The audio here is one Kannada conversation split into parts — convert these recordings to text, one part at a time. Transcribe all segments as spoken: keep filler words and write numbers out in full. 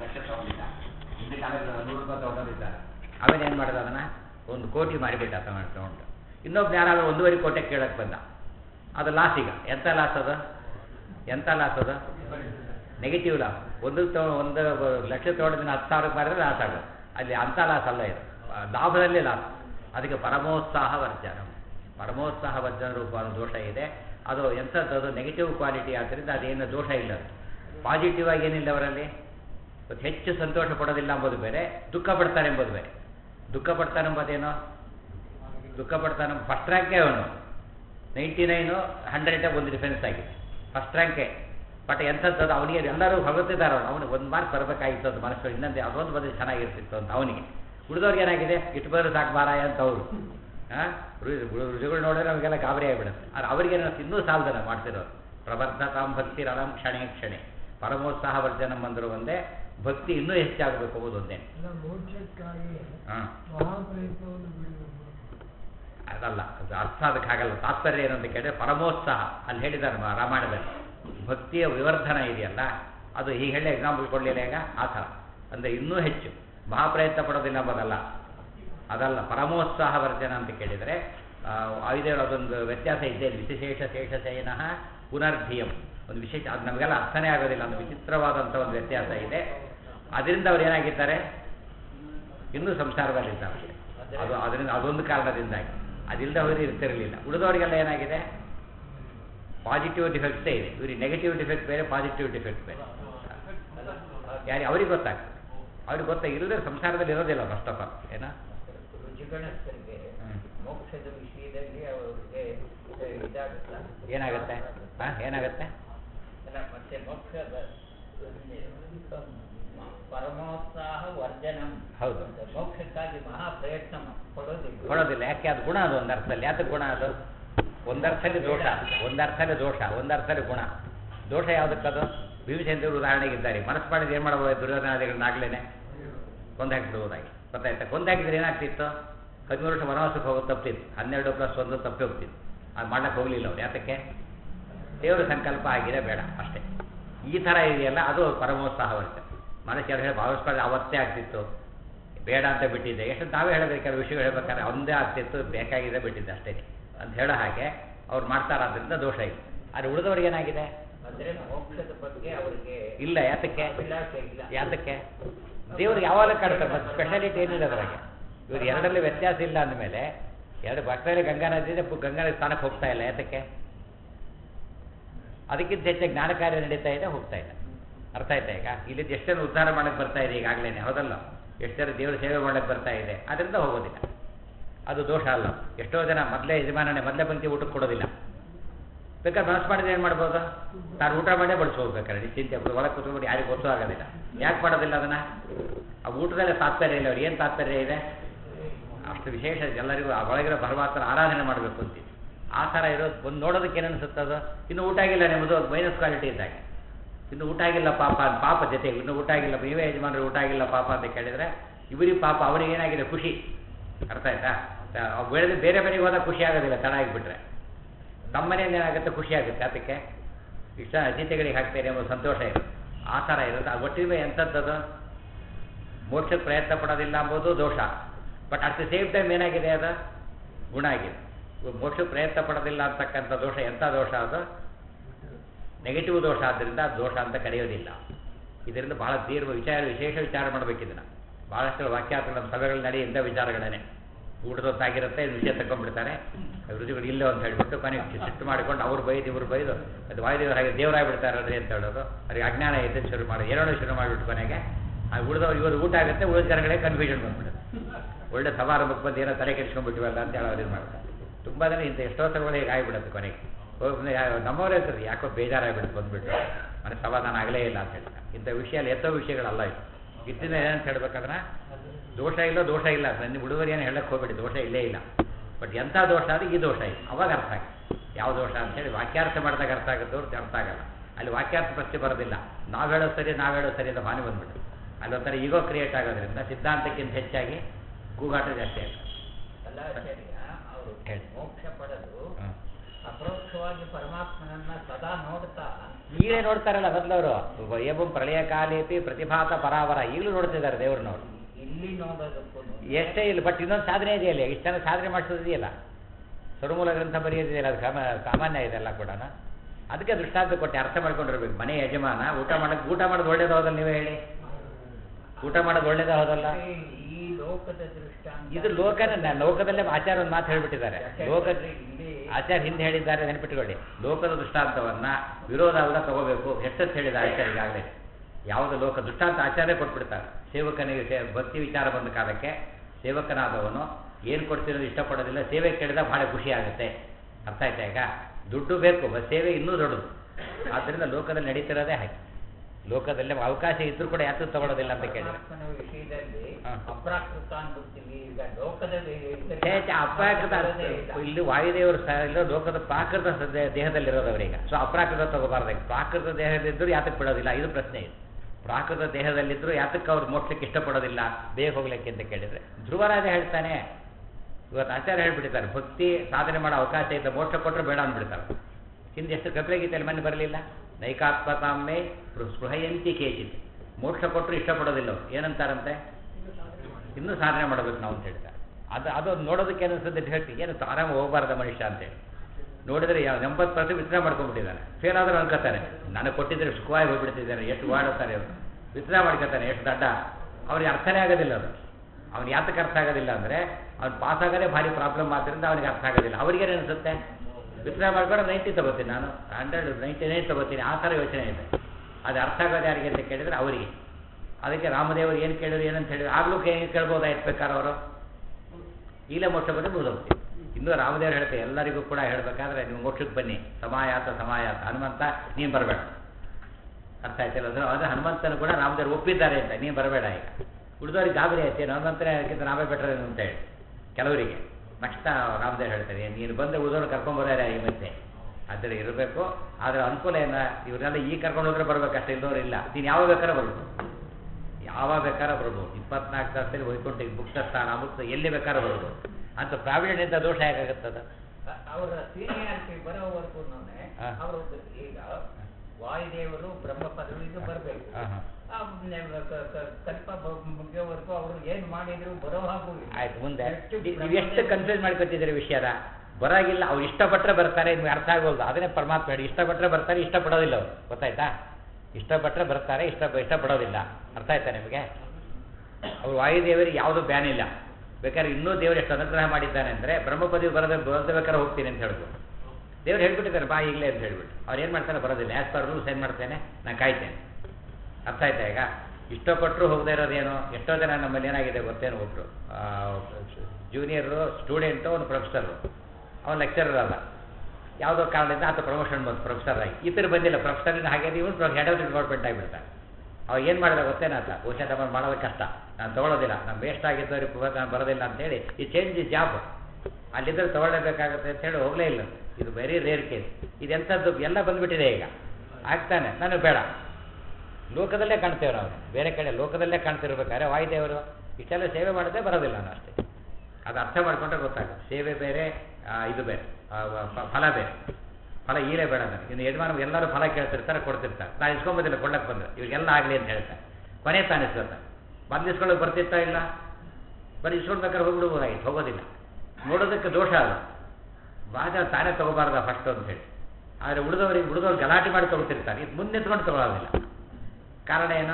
ಲಕ್ಷ ತಗೊಂಡಿದ್ದ, ಹಿಂದೆ ಕಾಲದಲ್ಲಿ ನೂರು ರೂಪಾಯಿ ತಗೊಂಡಿದ್ದಾರೆ. ಆಮೇಲೆ ಏನು ಮಾಡೋದು, ಅದನ್ನು ಒಂದು ಕೋಟಿ ಮಾಡಿಬಿಟ್ಟ ತಗೊಂಡು ತಗೊಂಡು ಇನ್ನೊಬ್ಬ ಯಾರಾದ್ರೂ ಒಂದೂವರೆ ಕೋಟಿ ಕೇಳಕ್ಕೆ ಬಂದ, ಅದು ಲಾಸ್. ಈಗ ಎಂಥ ಲಾಸ್ ಅದು, ಎಂಥ ಲಾಸ್ ಅದು, ನೆಗೆಟಿವ್ ಲಾಸ್. ಒಂದು ತೊ ಒಂದು ಲಕ್ಷ ತೊಗೊಂಡಿದ್ದೀನಿ ಹತ್ತು ಸಾವಿರಕ್ಕೆ ಮಾರಿದ್ರೆ ಲಾಸ್ ಆಗೋದು. ಅಲ್ಲಿ ಅಂಥ ಲಾಸ್ ಅಲ್ಲ, ಇದು ಲಾಭದಲ್ಲಿ ಲಾಸ್. ಅದಕ್ಕೆ ಪರಮೋತ್ಸಾಹ ವರ್ಜನ, ಪರಮೋತ್ಸಾಹ ವರ್ಜನ ರೂಪ ಅನ್ನೋ ದೋಷ ಇದೆ. ಅದು ಎಂಥದ್ದು, ಅದು ನೆಗೆಟಿವ್ ಕ್ವಾಲಿಟಿ ಆದ್ದರಿಂದ ಅದೇನು ದೋಷ ಇಲ್ಲ. ಪಾಸಿಟಿವ್ ಆಗಿ ಏನಿಲ್ಲ ಅವರಲ್ಲಿ, ಮತ್ತು ಹೆಚ್ಚು ಸಂತೋಷ ಪಡೋದಿಲ್ಲ ಎಂಬುದು ಬೇರೆ, ದುಃಖ ಪಡ್ತಾರೆ ಎಂಬುದು ಬೇರೆ. ದುಃಖ ಪಡ್ತಾನೆ ಎಂಬುದೇನು, ದುಃಖ ಪಡ್ತಾನೆ ಫಸ್ಟ್ ರ್ಯಾಂಕೇ ಅವನು, ನೈಂಟಿ ನೈನು ಹಂಡ್ರೆಡಾಗಿ ಒಂದು ಡಿಫೆನ್ಸ್ ಆಗಿದೆ, ಫಸ್ಟ್ ರ್ಯಾಂಕೇ. ಬಟ್ ಎಂಥದ್ದು ಅವನಿಗೆ ಎಲ್ಲರೂ ಹೊಗಳ್ತಿದ್ದಾರೆ, ಅವನು ಅವನಿಗೆ ಒಂದು ಮಾರ್ಕ್ ಬರಬೇಕಾಗಿತ್ತು ಅದು ಮನಸ್ಸು, ಇನ್ನೊಂದು ಅದೊಂದು ಬಂದರೆ ಚೆನ್ನಾಗಿರ್ತಿತ್ತು ಅಂತ ಅವನಿಗೆ. ಉಳಿದವ್ರಿಗೆ ಏನಾಗಿದೆ, ಇಟ್ಟು ಬರೋ ಸಾಕು ಬಾರಾಯ ಅಂತ ಅವರು. ಹಾಂ, ರುಜುಗಳು ನೋಡಿದ್ರೆ ನಮಗೆಲ್ಲ ಗಾಬರಿ ಆಗಿಬಿಡುತ್ತೆ. ಆದರೆ ಅವರಿಗೇನೋ ಇನ್ನೂ ಸಾಲದಲ್ಲ ಮಾಡ್ತಿರೋದು. ಪ್ರಬರ್ಧತಾಂ ಭಕ್ತಿ ರಣಂ ಕ್ಷಣೆ ಕ್ಷಣೆ ಪರಮೋತ್ಸಾಹ ವರ್ಜನಂ ಅಂದರು ಒಂದೇ, ಭಕ್ತಿ ಇನ್ನೂ ಹೆಚ್ಚಾಗಬೇಕು ಅನ್ನೋದು ಒಂದೇ. ಹಾಂ, ಅದಲ್ಲ, ಅದು ಅರ್ಥ ಅದಕ್ಕಾಗಲ್ಲ. ತಾತ್ಪರ್ಯ ಏನಂತ ಕೇಳಿದ್ರೆ ಪರಮೋತ್ಸಾಹ, ಅಲ್ಲಿ ಹೇಳಿದ್ದಾರೆ ರಾಮಾಯಣದಲ್ಲಿ ಭಕ್ತಿಯ ವಿವರ್ಧನ ಇದೆಯಲ್ಲ, ಅದು ಹೀಗೆ ಹೇಳಿ ಎಕ್ಸಾಂಪಲ್ ಕೊಡಲಿಲ್ಲ ಈಗ ಆ ಥರ. ಅಂದರೆ ಇನ್ನೂ ಹೆಚ್ಚು ಮಹಾಪ್ರಯತ್ನ ಪಡೋದಿಲ್ಲ ಎಂಬುದಲ್ಲ, ಅದಲ್ಲ. ಪರಮೋತ್ಸಾಹ ವರ್ಜನ ಅಂತ ಕೇಳಿದರೆ ಐದೇ ಅದೊಂದು ವ್ಯತ್ಯಾಸ ಇದೆ. ವಿಶೇಷ ಶೇಷಶಯನ ಪುನರ್ಧಿಯಂ, ಒಂದು ವಿಶೇಷ, ಅದು ನಮಗೆಲ್ಲ ಅರ್ಥನೇ ಆಗೋದಿಲ್ಲ, ಒಂದು ವಿಚಿತ್ರವಾದಂಥ ಒಂದು ವ್ಯತ್ಯಾಸ ಇದೆ. ಅದರಿಂದ ಅವ್ರು ಏನಾಗಿದ್ದಾರೆ, ಇನ್ನೂ ಸಂಸಾರದಲ್ಲಿದ್ದಾರೆ. ಅದು ಅದರಿಂದ ಅದೊಂದು ಕಾರಣದಿಂದಾಗಿ, ಅದಿಲ್ಲದೆ ಅವರು ಇರ್ತಿರಲಿಲ್ಲ. ಉಳಿದವರಿಗೆಲ್ಲ ಏನಾಗಿದೆ, ಪಾಸಿಟಿವ್ ಡಿಫೆಕ್ಟ್ಸೇ ಇದೆ. ಇವ್ರಿಗೆ ನೆಗೆಟಿವ್ ಡಿಫೆಕ್ಟ್ ಬೇರೆ, ಪಾಸಿಟಿವ್ ಡಿಫೆಕ್ಟ್ ಬೇರೆ. ಯಾರು ಅವ್ರಿಗೆ ಗೊತ್ತಾಗ್ತದೆ, ಅವ್ರಿಗೆ ಗೊತ್ತಾಗಿಲ್ಲದೆ ಸಂಸಾರದಲ್ಲಿ ಇರೋದಿಲ್ಲ ಫಸ್ಟ್ ಆಫ್ ಆಲ್. ಏನೋ ಮೋಕ್ಷದ ವಿಷಯದಲ್ಲಿ ಅವರಿಗೆ ಏನಾಗುತ್ತೆ, ಹಾಂ ಏನಾಗುತ್ತೆ, ಮತ್ತೆ ಮೋಕ್ಷದ ಪರಮೋತ್ಸಾಹ ವರ್ಜನಂ. ಹೌದು, ಮೋಕ್ಷಕ್ಕಾಗಿ ಮಹಾ ಪ್ರಯತ್ನ ಪಡೋದಿಲ್ಲ ಕೊಡೋದಿಲ್ಲ. ಯಾಕೆ, ಅದು ಗುಣ, ಅದು ಒಂದು ಅರ್ಥದಲ್ಲಿ. ಯಾತಕ್ಕೆ ಗುಣ, ಅದು ಒಂದರ್ಥದಲ್ಲಿ ದೋಷ, ಒಂದರ್ಥದಲ್ಲಿ ದೋಷ, ಒಂದರ್ಥದಲ್ಲಿ ಗುಣ. ದೋಷ ಯಾವುದಕ್ಕದು, ಭೀಮಸೇನರು ಉದಾಹರಣೆಗಿದ್ದಾರೆ. ಮನಸ್ಸು ಮಾಡಿದ್ರೆ ಏನು ಮಾಡಬಹುದು, ದುರ್ಯೋಧನಾದಿಗಳನ್ನಾಗಲೇ ಕೊಂದಾಕಿಬಿಡುವುದಾಗಿ ಗೊತ್ತಾಯ್ತಾ. ಕೊಂದಾಕಿದ್ರೆ ಏನಾಗ್ತಿತ್ತು, ಹದಿಮೂರು ವರ್ಷ ವನವಾಸಕ್ಕೆ ಹೋಗೋದು ತಪ್ಪಿತ್ತು, ಹನ್ನೆರಡು ಪ್ಲಸ್ ಒಂದು ತಪ್ಪಿ ಹೋಗ್ತಿತ್ತು. ಅದು ಮಾಡ್ಲಿಕ್ಕೆ ಹೋಗಲಿಲ್ಲ ಅವ್ರು. ಯಾತಕ್ಕೆ, ದೇವರ ಸಂಕಲ್ಪ ಆಗಿದೆ, ಬೇಡ ಅಷ್ಟೇ. ಈ ಥರ ಇದೆಯಲ್ಲ, ಅದು ಪರಮೋತ್ಸಾಹ ವರ್ಜನೆ. ಮನಸ್ಸು ಯಾರು ಹೇಳಿ ಭಾವಿಸ್ಕೊಳ್ಳಿ ಅವತ್ತೇ ಆಗ್ತಿತ್ತು, ಬೇಡ ಅಂತ ಬಿಟ್ಟಿದ್ದೆ. ಎಷ್ಟು ನಾವೇ ಹೇಳಬೇಕು, ಕೆಲವು ವಿಷಯ ಹೇಳ್ಬೇಕಾದ್ರೆ ಒಂದೇ ಆಗ್ತಿತ್ತು, ಬೇಕಾಗಿದೆ ಬಿಟ್ಟಿದ್ದೆ ಅಷ್ಟೇ ಅಂತ ಹೇಳೋ ಹಾಗೆ ಅವ್ರು ಮಾಡ್ತಾರಾದ್ರಿಂದ ದೋಷ ಇದೆ. ಆದರೆ ಉಳಿದವ್ರಿಗೆ ಏನಾಗಿದೆ ಅಂದರೆ ಮೋಕ್ಷದ ಬಗ್ಗೆ ಅವರಿಗೆ ಇಲ್ಲ. ಯಾತಕ್ಕೆ, ಇಲ್ಲ. ಯಾತಕ್ಕೆ ದೇವ್ರಿಗೆ ಯಾವಾಗ ಕಾಡ್ತಾರೆ, ಮತ್ತು ಸ್ಪೆಷಾಲಿಟಿ ಏನಿಲ್ಲ ಅದರಾಗೆ. ಇವ್ರು ಎರಡರಲ್ಲಿ ವ್ಯತ್ಯಾಸ ಇಲ್ಲ ಅಂದಮೇಲೆ, ಎರಡು ಪಕ್ಕದಲ್ಲಿ ಗಂಗಾ ನದಿ ಇದೆ, ಗಂಗಾ ನದಿ ಸ್ಥಾನಕ್ಕೆ ಹೋಗ್ತಾ ಇಲ್ಲ. ಯಾತಕ್ಕೆ, ಅದಕ್ಕಿಂತ ಹೆಚ್ಚಾಗಿ ಜ್ಞಾನ ಕಾರ್ಯ ನಡೀತಾ ಇದೆ, ಹೋಗ್ತಾ ಇಲ್ಲ. ಅರ್ಥ ಆಯ್ತಾ? ಈಗ ಇಲ್ಲಿದ್ದು ಎಷ್ಟೇನು ಉದ್ಧಾರ ಮಾಡಕ್ಕೆ ಬರ್ತಾ ಇದೆ ಈಗಾಗಲೇ, ಹೌದಲ್ಲ, ಎಷ್ಟೇನು ದೇವರ ಸೇವೆ ಮಾಡಕ್ಕೆ ಬರ್ತಾ ಇದೆ, ಅದರಿಂದ ಹೋಗೋದಿಲ್ಲ. ಅದು ದೋಷ ಅಲ್ಲ. ಎಷ್ಟೋ ಜನ ಮೊದಲೇ ಯಜಮಾನನೇ ಮೊದಲೇ ಪಂಕ್ತಿ ಊಟಕ್ಕೆ ಕೊಡೋದಿಲ್ಲ. ಬೇಕಾದ್ರೆ ಮನಸ್ಸು ಮಾಡಿದ್ರೆ ಏನು ಮಾಡ್ಬೋದು, ತಾನು ಊಟ ಮಾಡೇ ಬಡಿಸಿ ಹೋಗ್ಬೇಕಾರೆ ನಿಶ್ಚಿಂತೆ ಒಳಗೆ ಕೂತ್ಕೊಂಡು ಯಾರಿಗೂ ಗೊತ್ತೂ ಆಗೋದಿಲ್ಲ. ಯಾಕೆ ಮಾಡೋದಿಲ್ಲ ಅದನ್ನು? ಆ ಊಟದಲ್ಲೇ ತಾತ್ಪರ್ಯ ಇಲ್ಲ. ಅವ್ರು ಏನು ತಾತ್ಪರ್ಯ ಇದೆ, ಅಷ್ಟು ವಿಶೇಷ ಎಲ್ಲರಿಗೂ ಆ ಒಳಗಿರೋ ಪರಮಾತ್ಮನ ಆರಾಧನೆ ಮಾಡಬೇಕು ಅಂತೀವಿ. ಆ ಥರ ಇರೋದು ಒಂದು ನೋಡೋದಕ್ಕೆ ಏನು ಅನಿಸುತ್ತದು, ಇನ್ನು ಊಟ ಆಗಿಲ್ಲ ನಿಮ್ಮದು, ಅದು ಮೈನಸ್ ಕ್ವಾಲಿಟಿ ಇದ್ದಾಗ. ಇನ್ನು ಊಟ ಆಗಿಲ್ಲ ಪಾಪ, ಪಾಪ ಜೊತೆಗೆ ಇನ್ನು ಊಟ ಆಗಿಲ್ಲ, ನೀವೇ ಯಜಮಾನರು ಊಟ ಆಗಿಲ್ಲ ಪಾಪ ಅಂತ ಕೇಳಿದರೆ ಇವರಿಗೆ ಪಾಪ, ಅವರಿಗೆ ಏನಾಗಿದೆ ಖುಷಿ. ಅರ್ಥ ಆಯ್ತಾ? ಬೆಳೆದು ಬೇರೆ ಮನೆಗೆ ಹೋದಾಗ ಖುಷಿ ಆಗೋದಿಲ್ಲ, ತಡ ಆಗಿಬಿಟ್ರೆ. ತಮ್ಮನೇಲಿ ಏನಾಗುತ್ತೆ, ಖುಷಿ ಆಗುತ್ತೆ. ಅದಕ್ಕೆ ಇಷ್ಟ ಅತಿಥಿಗಳಿಗೆ ಹಾಕ್ತೇನೆ ಎಂಬ ಸಂತೋಷ ಇರುತ್ತೆ. ಆ ಥರ ಇರುತ್ತೆ. ಆ ಒಟ್ಟಿಗೆ ಎಂಥದ್ದದು, ಮೋಕ್ಷಕ್ಕೆ ಪ್ರಯತ್ನ ಪಡೋದಿಲ್ಲ ಎಂಬುದು ದೋಷ. But at the same time ಏನಾಗಿದೆ, ಅದು ಗುಣ ಆಗಿದೆ. ಮೋಕ್ಷಕ್ಕೆ ಪ್ರಯತ್ನ ಪಡೋದಿಲ್ಲ ಅಂತಕ್ಕಂಥ ದೋಷ ಎಂಥ ದೋಷ, ಅದು ನೆಗೆಟಿವ್ ದೋಷ. ಆದ್ದರಿಂದ ಅದು ದೋಷ ಅಂತ ಕರೆಯೋದಿಲ್ಲ. ಇದರಿಂದ ಭಾಳ ದೀರ್ಘ ವಿಚಾರ, ವಿಶೇಷ ವಿಚಾರ ಮಾಡಬೇಕಿದ್ದನ್ನು. ಭಾಳಷ್ಟು ವಾಕ್ಯಾರ್ಥ ನಮ್ಮ ಸಭೆಗಳು ನಡೆಯ ಇಂಥ ವಿಚಾರಗಳೇ. ಊಟದೊತ್ತಾಗಿರುತ್ತೆ, ವಿಷಯ ತಗೊಂಡ್ಬಿಡ್ತಾರೆ ರುಚಿಗಳು ಇಲ್ಲೋ ಅಂತ ಹೇಳಿಬಿಟ್ಟು ಕೊನೆಗೆ ಸಿಟ್ಟು ಮಾಡಿಕೊಂಡು ಅವ್ರು ಬೈದು ಇವ್ರು ಬೈದು ಅದು ವಾಯುದೇವರು ಹಾಗೆ ದೇವರಾಗಿಬಿಡ್ತಾರಲ್ರಿ ಅಂತ ಹೇಳೋದು. ಅವ್ರಿಗೆ ಅಜ್ಞಾನ ಇದೆ ಶುರು ಮಾಡಿ ಏನೋ ಶುರು ಮಾಡಿಬಿಟ್ಟು ಕೊನೆಗೆ ಆ ಉಳಿದವ್ರು ಇವರು ಊಟ ಆಗುತ್ತೆ, ಉಳಿದ ಜನಗಳೇ ಕನ್ಫ್ಯೂಷನ್ ಬಂದ್ಬಿಡುತ್ತೆ. ಒಳ್ಳೆ ಸಮಾರಂಭಕ್ಕೆ ಬಂದು ಏನೋ ತಲೆ ಕೆಡಿಸ್ಕೊಂಡ್ಬಿಟ್ಟಿವಲ್ಲ ಅಂತ ಹೇಳೋ ಇದು ಮಾಡ್ತಾರೆ. ತುಂಬ ಜನ ಇಂಥ ಎಷ್ಟೋ ಸಲಗಳು ಈಗ ಆಗಿಬಿಡುತ್ತೆ. ಕೊನೆಗೆ ಹೋಗಿ ನಮ್ಮವರೇ ಇರ್ತಾರೆ, ಯಾಕೋ ಬೇಜಾರಾಗಿಬಿಡುತ್ತೆ, ಬಂದುಬಿಟ್ಟು ಮನೆ ಸಮಾಧಾನ ಆಗಲೇ ಇಲ್ಲ ಅಂತ ಹೇಳ್ತಾರೆ. ಇಂಥ ವಿಷಯ ಎತ್ತೋ ವಿಷಯಗಳಲ್ಲ ಇದು. ಇತ್ತಿನ ಏನಂತ ಹೇಳ್ಬೇಕಾದ್ರೆ ದೋಷ ಇಲ್ಲ, ದೋಷ ಇಲ್ಲ ನನ್ನ ಹುಡುಗರು ಏನು ಹೇಳಕ್ಕೆ ಹೋಗ್ಬೇಡಿ, ದೋಷ ಇಲ್ಲೇ ಇಲ್ಲ. ಬಟ್ ಎಂಥ ದೋಷ ಅಂದರೆ ಈ ದೋಷ ಇದೆ, ಅವಾಗ ಅರ್ಥ ಆಗಿ ಯಾವ ದೋಷ ಅಂತೇಳಿ ವಾಕ್ಯಾರ್ಥ ಮಾಡಿದಾಗ ಅರ್ಥ ಆಗುತ್ತೆ, ಅವ್ರಿಗೆ ಅರ್ಥ ಆಗಲ್ಲ. ಅಲ್ಲಿ ವಾಕ್ಯಾರ್ಥ ಪ್ರಶ್ನೆ ಬರೋದಿಲ್ಲ, ನಾವು ಹೇಳೋದು ಸರಿ ನಾವು ಹೇಳೋದು ಸರಿ ಅಂತ ಭಾನಿ ಬಂದ್ಬಿಟ್ಟು ಅಲ್ಲಿ ಒಂಥರ ಈಗೋ ಕ್ರಿಯೇಟ್ ಆಗೋದ್ರಿಂದ ಸಿದ್ಧಾಂತಕ್ಕಿಂತ ಹೆಚ್ಚಾಗಿ ಕೂಗಾಟ ಜಾಸ್ತಿ ಆಗುತ್ತೆ. ಅಲ್ಲ ಅವರು ಮೋಕ್ಷ ಪಡೆದು ಅಪರೋಕ್ಷವಾಗಿ ಪರಮಾತ್ಮನನ್ನ ಸದಾ ನೋಡ್ತಾ ಈಗಲೇ ನೋಡ್ತಾರಲ್ಲ ಮೊದಲವರು ಏವಂ ಪ್ರಳಯ ಕಾಲೇಪಿ ಪ್ರತಿಭಾತ ಪರಾವರ ಈಗಲೂ ನೋಡ್ತಿದ್ದಾರೆ ದೇವ್ರನ್ನವರು. ಇಲ್ಲಿ ನೋಡೋದಕ್ಕೂ ಎಷ್ಟೇ ಇಲ್ಲ, ಬಟ್ ಇನ್ನೊಂದು ಸಾಧನೆ ಇದೆಯಲ್ಲ, ಇಷ್ಟು ಜನ ಸಾಧನೆ ಮಾಡಿಸೋದಿದೆಯಲ್ಲ, ಸರ್ವಮೂಲ ಗ್ರಂಥ ಬರೆಯೋದಿದೆಯಲ್ಲ, ಅದು ಸಾಮ ಸಾಮಾನ್ಯ ಇದೆಲ್ಲ ಕೂಡ. ಅದಕ್ಕೆ ದೃಷ್ಟಾಂತ ಕೊಟ್ಟೆ, ಅರ್ಥ ಮಾಡ್ಕೊಂಡಿರ್ಬೇಕು. ಮನೆ ಯಜಮಾನ ಊಟ ಮಾಡೋದು ಊಟ ಮಾಡೋದು ಒಳ್ಳೇದು ಹೌದಲ್ಲ, ನೀವೇ ಹೇಳಿ, ಊಟ ಮಾಡೋದು ಒಳ್ಳೇದು ಹೌದಲ್ಲ. ಈ ಲೋಕದ ದೃಷ್ಟಾಂತ ಇದು ಲೋಕನ ಲೋಕದಲ್ಲೇ ಆಚಾರ ಒಂದು ಮಾತು ಹೇಳ್ಬಿಟ್ಟಿದ್ದಾರೆ. ಲೋಕ ಆಚಾರ್ಯ ಹಿಂದೆ ಹೇಳಿದ್ದಾರೆ, ನೆನಪಿಟ್ಕೊಳ್ಳಿ. ಲೋಕದ ದೃಷ್ಟಾಂತವನ್ನ ವಿರೋಧವನ್ನ ತಗೋಬೇಕು. ಎಷ್ಟೊತ್ತು ಹೇಳಿದ ಆಚಾರ್ಯ ಈಗಾಗಲೇ. ಯಾವುದು ಲೋಕ ದೃಷ್ಟಾಂತ ಆಚಾರ್ಯ ಕೊಟ್ಬಿಡ್ತಾರೆ. ಸೇವಕನಿಗೆ ಸೇ ಭಕ್ತಿ ವಿಚಾರ ಬಂದ ಕಾಲಕ್ಕೆ ಸೇವಕನಾದವನು ಏನು ಕೊಡ್ತಿರೋದು ಇಷ್ಟಪಡೋದಿಲ್ಲ, ಸೇವೆ ಕೇಳಿದ ಭಾಳ ಖುಷಿ ಆಗುತ್ತೆ. ಅರ್ಥ ಆಯ್ತಾ? ಈಗ ದುಡ್ಡು ಬೇಕು, ಬಸ್ ಸೇವೆ ಇನ್ನೂ ದೊಡ್ಡದು. ಆದ್ದರಿಂದ ಲೋಕದಲ್ಲಿ ನಡೀತಿರೋದೇ ಹಾಗೆ. ಲೋಕದಲ್ಲಿ ಅವಕಾಶ ಇದ್ರೂ ಕೂಡ ಯಾತೂ ತಗೊಳ್ಳೋದಿಲ್ಲ ಅಂತ ಕೇಳಿದ್ರೆ ವಿಷಯದಲ್ಲಿ ಅಪ್ರಾಕೃತ ಅಂದ್ಬಿಡ್ತೀವಿ. ಈಗ ಲೋಕದಲ್ಲಿ ಅಪ್ರಾಕೃತ ಇಲ್ಲಿ ವಾಯುದೇವರು ಸಹ ಇಲ್ಲ, ಲೋಕದ ಪ್ರಾಕೃತ ದೇಹದಲ್ಲಿರೋದವರೀಗ. ಸೊ ಅಪ್ರಾಕೃತ ತಗೋಬಾರ್ದು. ಪ್ರಾಕೃತ ದೇಹದಲ್ಲಿದ್ದರೂ ಯಾತಕ್ಕೆ ಬಿಡೋದಿಲ್ಲ, ಇದು ಪ್ರಶ್ನೆ ಇದೆ. ಪ್ರಾಕೃತ ದೇಹದಲ್ಲಿದ್ದರೂ ಯಾತಕ್ಕೆ ಅವ್ರು ಮೋಕ್ಷಕ್ಕೆ ಇಷ್ಟಪಡೋದಿಲ್ಲ, ಬೇಗ ಹೋಗ್ಲಿಕ್ಕೆ ಅಂತ ಕೇಳಿದರೆ ಧ್ರುವರಾಜ ಹೇಳ್ತಾನೆ. ಇವತ್ತು ಆಚಾರ್ಯ ಹೇಳ್ಬಿಟ್ಟಿದ್ದಾರೆ, ಭಕ್ತಿ ಸಾಧನೆ ಮಾಡೋ ಅವಕಾಶ ಇದ್ದ ಮೋಕ್ಷ ಕೊಟ್ಟರೆ ಬೇಡ ಅಂದ್ಬಿಡ್ತಾರೆ. ಹಿಂದೆ ಎಷ್ಟು ಕಪಿಲಗೀತೆಯಲ್ಲಿ ಮನೆ ಬರಲಿಲ್ಲ, ನೈಕಾತ್ಮತಾಮೆ ಸ್ಪೃಹಯಂತಿ ಕೇಚಿತ್. ಮೋಕ್ಷ ಕೊಟ್ಟರು ಇಷ್ಟಪಡೋದಿಲ್ಲ ಅವ್ರು. ಏನಂತಾರಂತೆ, ಇನ್ನೂ ಸಾಧನೆ ಮಾಡಬೇಕು ನಾವು ಅಂತ ಹೇಳ್ತಾರೆ. ಅದು ಅದು ನೋಡೋದಕ್ಕೆ ಏನಿಸ್ತದೆ ಹೇಳ್ತೀವಿ, ಏನು ಆರಾಮ ಹೋಗಬಾರ್ದ ಮನುಷ್ಯ ಅಂತೇಳಿ. ನೋಡಿದ್ರೆ ಯಾವ ಎಂಬತ್ತು ಪರ್ಸೆಂಟ್ ವಿತ್ಡ್ರಾ ಮಾಡ್ಕೊಂಡ್ಬಿಟ್ಟಿದ್ದಾನೆ. ಫೇಲ್ ಆದರೂ ಅನ್ಕೋತಾರೆ, ನನಗೆ ಕೊಟ್ಟಿದ್ರೆ ಸುಖವಾಗಿ ಹೋಗ್ಬಿಡ್ತಿದ್ದಾರೆ, ಎಷ್ಟು ಓಡಾಡ್ತಾರೆ ಅವರು, ವಿತ್ಡ್ರಾ ಮಾಡ್ಕೋತಾನೆ, ಎಷ್ಟು ದಡ್ಡ. ಅವ್ರಿಗೆ ಅರ್ಥನೇ ಆಗೋದಿಲ್ಲ ಅದು. ಅವ್ನಿಗೆ ಯಾತಕ್ಕೆ ಅರ್ಥ ಆಗೋದಿಲ್ಲ ಅಂದರೆ ಅವ್ನು ಪಾಸ್ ಆಗೋದೇ ಭಾರಿ ಪ್ರಾಬ್ಲಮ್ ಆದ್ದರಿಂದ ಅವನಿಗೆ ಅರ್ಥ ಆಗೋದಿಲ್ಲ. ಅವ್ರಿಗೇನು ಅನಿಸುತ್ತೆ, ವಿತ್ಡ್ರಾ ಮಾಡಬೇಡ, ನೈಂಟಿ ತಗೋತೀನಿ ನಾನು, ಹಂಡ್ರೆಡ್ ನೈಂಟಿ ನೈನ್ ತಗೋತೀನಿ, ಆ ಥರ ಯೋಚನೆ ಇದೆ. ಅದು ಅರ್ಥ ಆಗೋದು ಯಾರಿಗೆ ಅಂತ ಕೇಳಿದರೆ ಅವರಿಗೆ. ಅದಕ್ಕೆ ರಾಮದೇವರು ಏನು ಕೇಳಿದ್ರು ಏನಂತ ಹೇಳಿದ್ರು, ಆಗ್ಲೂ ಹೇಗೆ ಕೇಳ್ಬೋದಾಯ್ತು ಬೇಕಾದ್ರೆ ಅವರು. ಈಗಲೇ ಮೋಕ್ಷ ಬಂದು ಮುಗಿದೋಗ್ತೀವಿ. ಇನ್ನೂ ರಾಮದೇವರು ಹೇಳ್ತಾರೆ ಎಲ್ಲರಿಗೂ ಕೂಡ ಹೇಳಬೇಕಾದ್ರೆ ನೀವು ಮೋಕ್ಷಕ್ಕೆ ಬನ್ನಿ, ಸಮಾಯಾತ ಸಮಾಯಾತ, ಹನುಮಂತ ನೀನು ಬರಬೇಡ. ಅರ್ಥ ಆಯ್ತಿಲ್ಲ ಅದು. ಅದು ಹನುಮಂತನು ಕೂಡ ರಾಮದೇವರು ಒಪ್ಪಿದ್ದಾರೆ ಅಂತ, ನೀನು ಬರಬೇಡ. ಈಗ ಉಳಿದವ್ರಿಗೆ ಗಾಬರಿ ಆಯ್ತು, ಹನುಮಂತನೇ ಅದಕ್ಕಿಂತ ನಾವೇ ಬೆಟ್ರೆ ಅಂತ ಹೇಳಿ ಕೆಲವರಿಗೆ. ನೆಕ್ಸ್ಟ್ ರಾಮದೇವ್ ಹೇಳ್ತಾರೆ, ನೀನು ಬಂದರೆ ಉಳಿದವ್ರು ಕರ್ಕೊಂಬರ್ಯಾರ ಈ ಮತ್ತೆ. ಅದರ ಇರಬೇಕು, ಆದರೆ ಅನುಕೂಲ ಏನ, ಇವರೆಲ್ಲ ಈಗ ಕರ್ಕೊಂಡು ಹೋದ್ರೆ ಬರ್ಬೇಕಷ್ಟೇ, ಇದ್ದವ್ರು ಇಲ್ಲ. ನೀನು ಯಾವಾಗ ಬೇಕಾದ್ರೆ ಬರ್ಬೋದು, ಯಾವಾಗ ಬೇಕಾದ್ರೆ ಬರ್ಬೋದು. ಇಪ್ಪತ್ನಾಲ್ಕು ತಾಸಲ್ಲಿ ಹೋಯ್ಕೊಂಡು ಮುಕ್ತ ಸ್ಥಾನ ಮುಕ್ತ ಎಲ್ಲಿ ಬೇಕಾದ್ರೆ ಬರ್ಬೋದು ಅಂತ. ಪ್ರಾವೀಣ್ಯದಿಂದ ದೋಷ ಹೇಗಾಗುತ್ತದೆ? ಅವರ ಸೀನಿಯಾರಿಟಿ ಬರೋವರೆಗೂ ಅವರು ಈಗ ವಾಯುದೇವರು ಬ್ರಹ್ಮ ಪದವಿಗೆ ಬರಬೇಕು. ಕಲ್ಪ ಮುಗಿಯೋವರೆಗೂ ಅವರು ಏನು ಮಾಡಿದ್ರು ಬರೋ ಹಾಗೂ ಆಯ್ತು. ಮುಂದೆ ನೀವು ಎಷ್ಟು ಕನ್ಫ್ಯೂಸ್ ಮಾಡ್ಕೊತಿದ್ದೀರಿ ವಿಷಯದ. ಬರಾಗಿಲ್ಲ, ಅವ್ರು ಇಷ್ಟಪಟ್ಟರೆ ಬರ್ತಾರೆ, ನಿಮ್ಗೆ ಅರ್ಥ ಆಗೋದು. ಅದನ್ನೇ ಪರಮಾತ್ಮ ಹೇಳಿ, ಇಷ್ಟಪಟ್ಟರೆ ಬರ್ತಾರೆ, ಇಷ್ಟಪಡೋದಿಲ್ಲ ಅವರು. ಗೊತ್ತಾಯ್ತಾ? ಇಷ್ಟಪಟ್ಟರೆ ಬರ್ತಾರೆ, ಇಷ್ಟ ಇಷ್ಟಪಡೋದಿಲ್ಲ. ಅರ್ಥ ಆಯ್ತಾ ನಿಮಗೆ? ಅವ್ರು ವಾಯುದೇವರಿಗೆ ಯಾವುದೂ ಬ್ಯಾನ್ ಇಲ್ಲ. ಬೇಕಾದ್ರೆ ಇನ್ನೂ ದೇವರು ಎಷ್ಟು ಅನುಗ್ರಹ ಮಾಡಿದ್ದಾನೆ ಅಂದರೆ ಬ್ರಹ್ಮ ಪದವಿ ಬರೋದ ಬರೋದ ಬೇಕಾದ್ರೆ ಹೋಗ್ತೀನಿ ಅಂತ ಹೇಳ್ಬೋದು. ದೇವ್ರು ಹೇಳ್ಬಿಟ್ಟಿದ್ದಾರೆ ಬಾ ಈಗಲೇ ಅಂತ ಹೇಳ್ಬಿಟ್ಟು. ಅವ್ರು ಏನು ಮಾಡ್ತಾರೆ, ಬರೋದಿಲ್ಲ. ಆ್ಯಸ್ ಪರ್ ರೂಲ್ಸ್ ಏನು ಮಾಡ್ತೇನೆ, ನಾನು ಕಾಯ್ತೇನೆ. ಅರ್ಥ ಆಯ್ತಾ? ಈಗ ಇಷ್ಟಪಟ್ಟರು ಹೋಗದೇ ಇರೋದೇನು. ಎಷ್ಟೋ ಜನ ನಮ್ಮಲ್ಲಿ ಏನಾಗಿದೆ ಗೊತ್ತೇನು, ಒಬ್ಬರು ಜೂನಿಯರು ಸ್ಟೂಡೆಂಟು, ಒಂದು ಪ್ರೊಫೆಸರು, ಅವನು ಲೆಕ್ಚರರ್ ಅಲ್ಲ, ಯಾವುದೋ ಕಾರಣದಿಂದ ಆತ ಪ್ರಮೋಷನ್ ಬಂತು ಪ್ರೊಫೆಸರ್ ಆಗಿ. ಈ ಥರ ಬಂದಿಲ್ಲ, ಪ್ರೊಫೆಸರಿಂದ ಹಾಗೆ ಇವನು ಹೆಡ್ ಆಫ್ ಡಿಪಾರ್ಟ್ಮೆಂಟ್ ಆಗಿಬಿಡ್ತಾನೆ. ಅವಾಗ ಏನು ಮಾಡಿದ ಗೊತ್ತೇನಾತ, ಬಹುಶಃ ನಮ್ಮ ಮಾಡೋದು ಕಷ್ಟ, ನಾನು ತೊಗೊಳೋದಿಲ್ಲ, ನಾನು ವೇಸ್ಟ್ ಆಗಿದ್ದವ್ರಿಗೆ ನಾನು ಬರೋದಿಲ್ಲ ಅಂತೇಳಿ ಈ ಚೇಂಜ್ ದಿ ಜಾಬ್ ಅಲ್ಲಿದ್ದರೆ ತೊಗೊಳ್ಳೇಬೇಕಾಗುತ್ತೆ ಅಂತೇಳಿ ಹೋಗಲೇ ಇಲ್ಲ. ಇದು ವೆರಿ ರೇರ್ ಕೇಸ್. ಇದೆಂಥದ್ದು ಎಲ್ಲ ಬಂದುಬಿಟ್ಟಿದೆ ಈಗ. ಆಗ್ತಾನೆ, ನನಗೆ ಬೇಡ. ಲೋಕದಲ್ಲೇ ಕಾಣ್ತೇವೆ ನಾವು, ಬೇರೆ ಕಡೆ ಲೋಕದಲ್ಲೇ ಕಾಣ್ತಿರ್ಬೇಕಾದ್ರೆ ವಾಯುದೇವರು ಇಷ್ಟೆಲ್ಲ ಸೇವೆ ಮಾಡಿದ್ರೆ ಬರೋದಿಲ್ಲ ನಾನು ಅಷ್ಟೇ. ಅದು ಅರ್ಥ ಮಾಡಿಕೊಂಡ್ರೆ ಗೊತ್ತಾಗುತ್ತೆ. ಸೇವೆ ಬೇರೆ, ಇದು ಬೇರೆ, ಫಲ ಬೇರೆ. ಫಲ ಈಲೇ ಬೇಡ ನನಗೆ. ಇನ್ನು ಯಜಮಾನ ಎಲ್ಲರೂ ಫಲ ಕೇಳ್ತಿರ್ತಾರೆ, ಕೊಡ್ತಿರ್ತಾರೆ. ನಾನು ಇಸ್ಕೊಂಬೋದಿಲ್ಲ, ಕೊಳ್ಳಕ್ಕೆ ಬಂದರೆ ಇವಾಗೆಲ್ಲ ಆಗಲಿ ಅಂತ ಹೇಳ್ತಾರೆ. ಕೊನೆ ತಾನು ಇಸ್ಕೊಳ್ತಾರೆ. ಮೊದಲು ಇಸ್ಕೊಳ್ಳೋಕೆ ಬರ್ತಿರ್ತಾ ಇಲ್ಲ, ಬರೀ ಇಸ್ಕೊಳ್ಬೇಕಾದ್ರೆ ಹೋಗ್ಬಿಡ್ಬೋದಾಗಿತ್ತು, ಹೋಗೋದಿಲ್ಲ. ನೋಡೋದಕ್ಕೆ ದೋಷ ಅಲ್ಲ, ಬಾಜ ತಾನೇ ತೊಗೋಬಾರ್ದ ಫಸ್ಟು ಅಂತ ಹೇಳಿ. ಆದರೆ ಉಳಿದವರಿಗೆ ಉಳಿದವ್ರು ಗಲಾಟೆ ಮಾಡಿ ತೊಗೊಳ್ತಿರ್ತಾರೆ, ಇದು ಮುಂದೆ ನಿಂತ್ಕೊಂಡು ತೊಗೊಳ್ಳೋದಿಲ್ಲ. ಕಾರಣ ಏನು?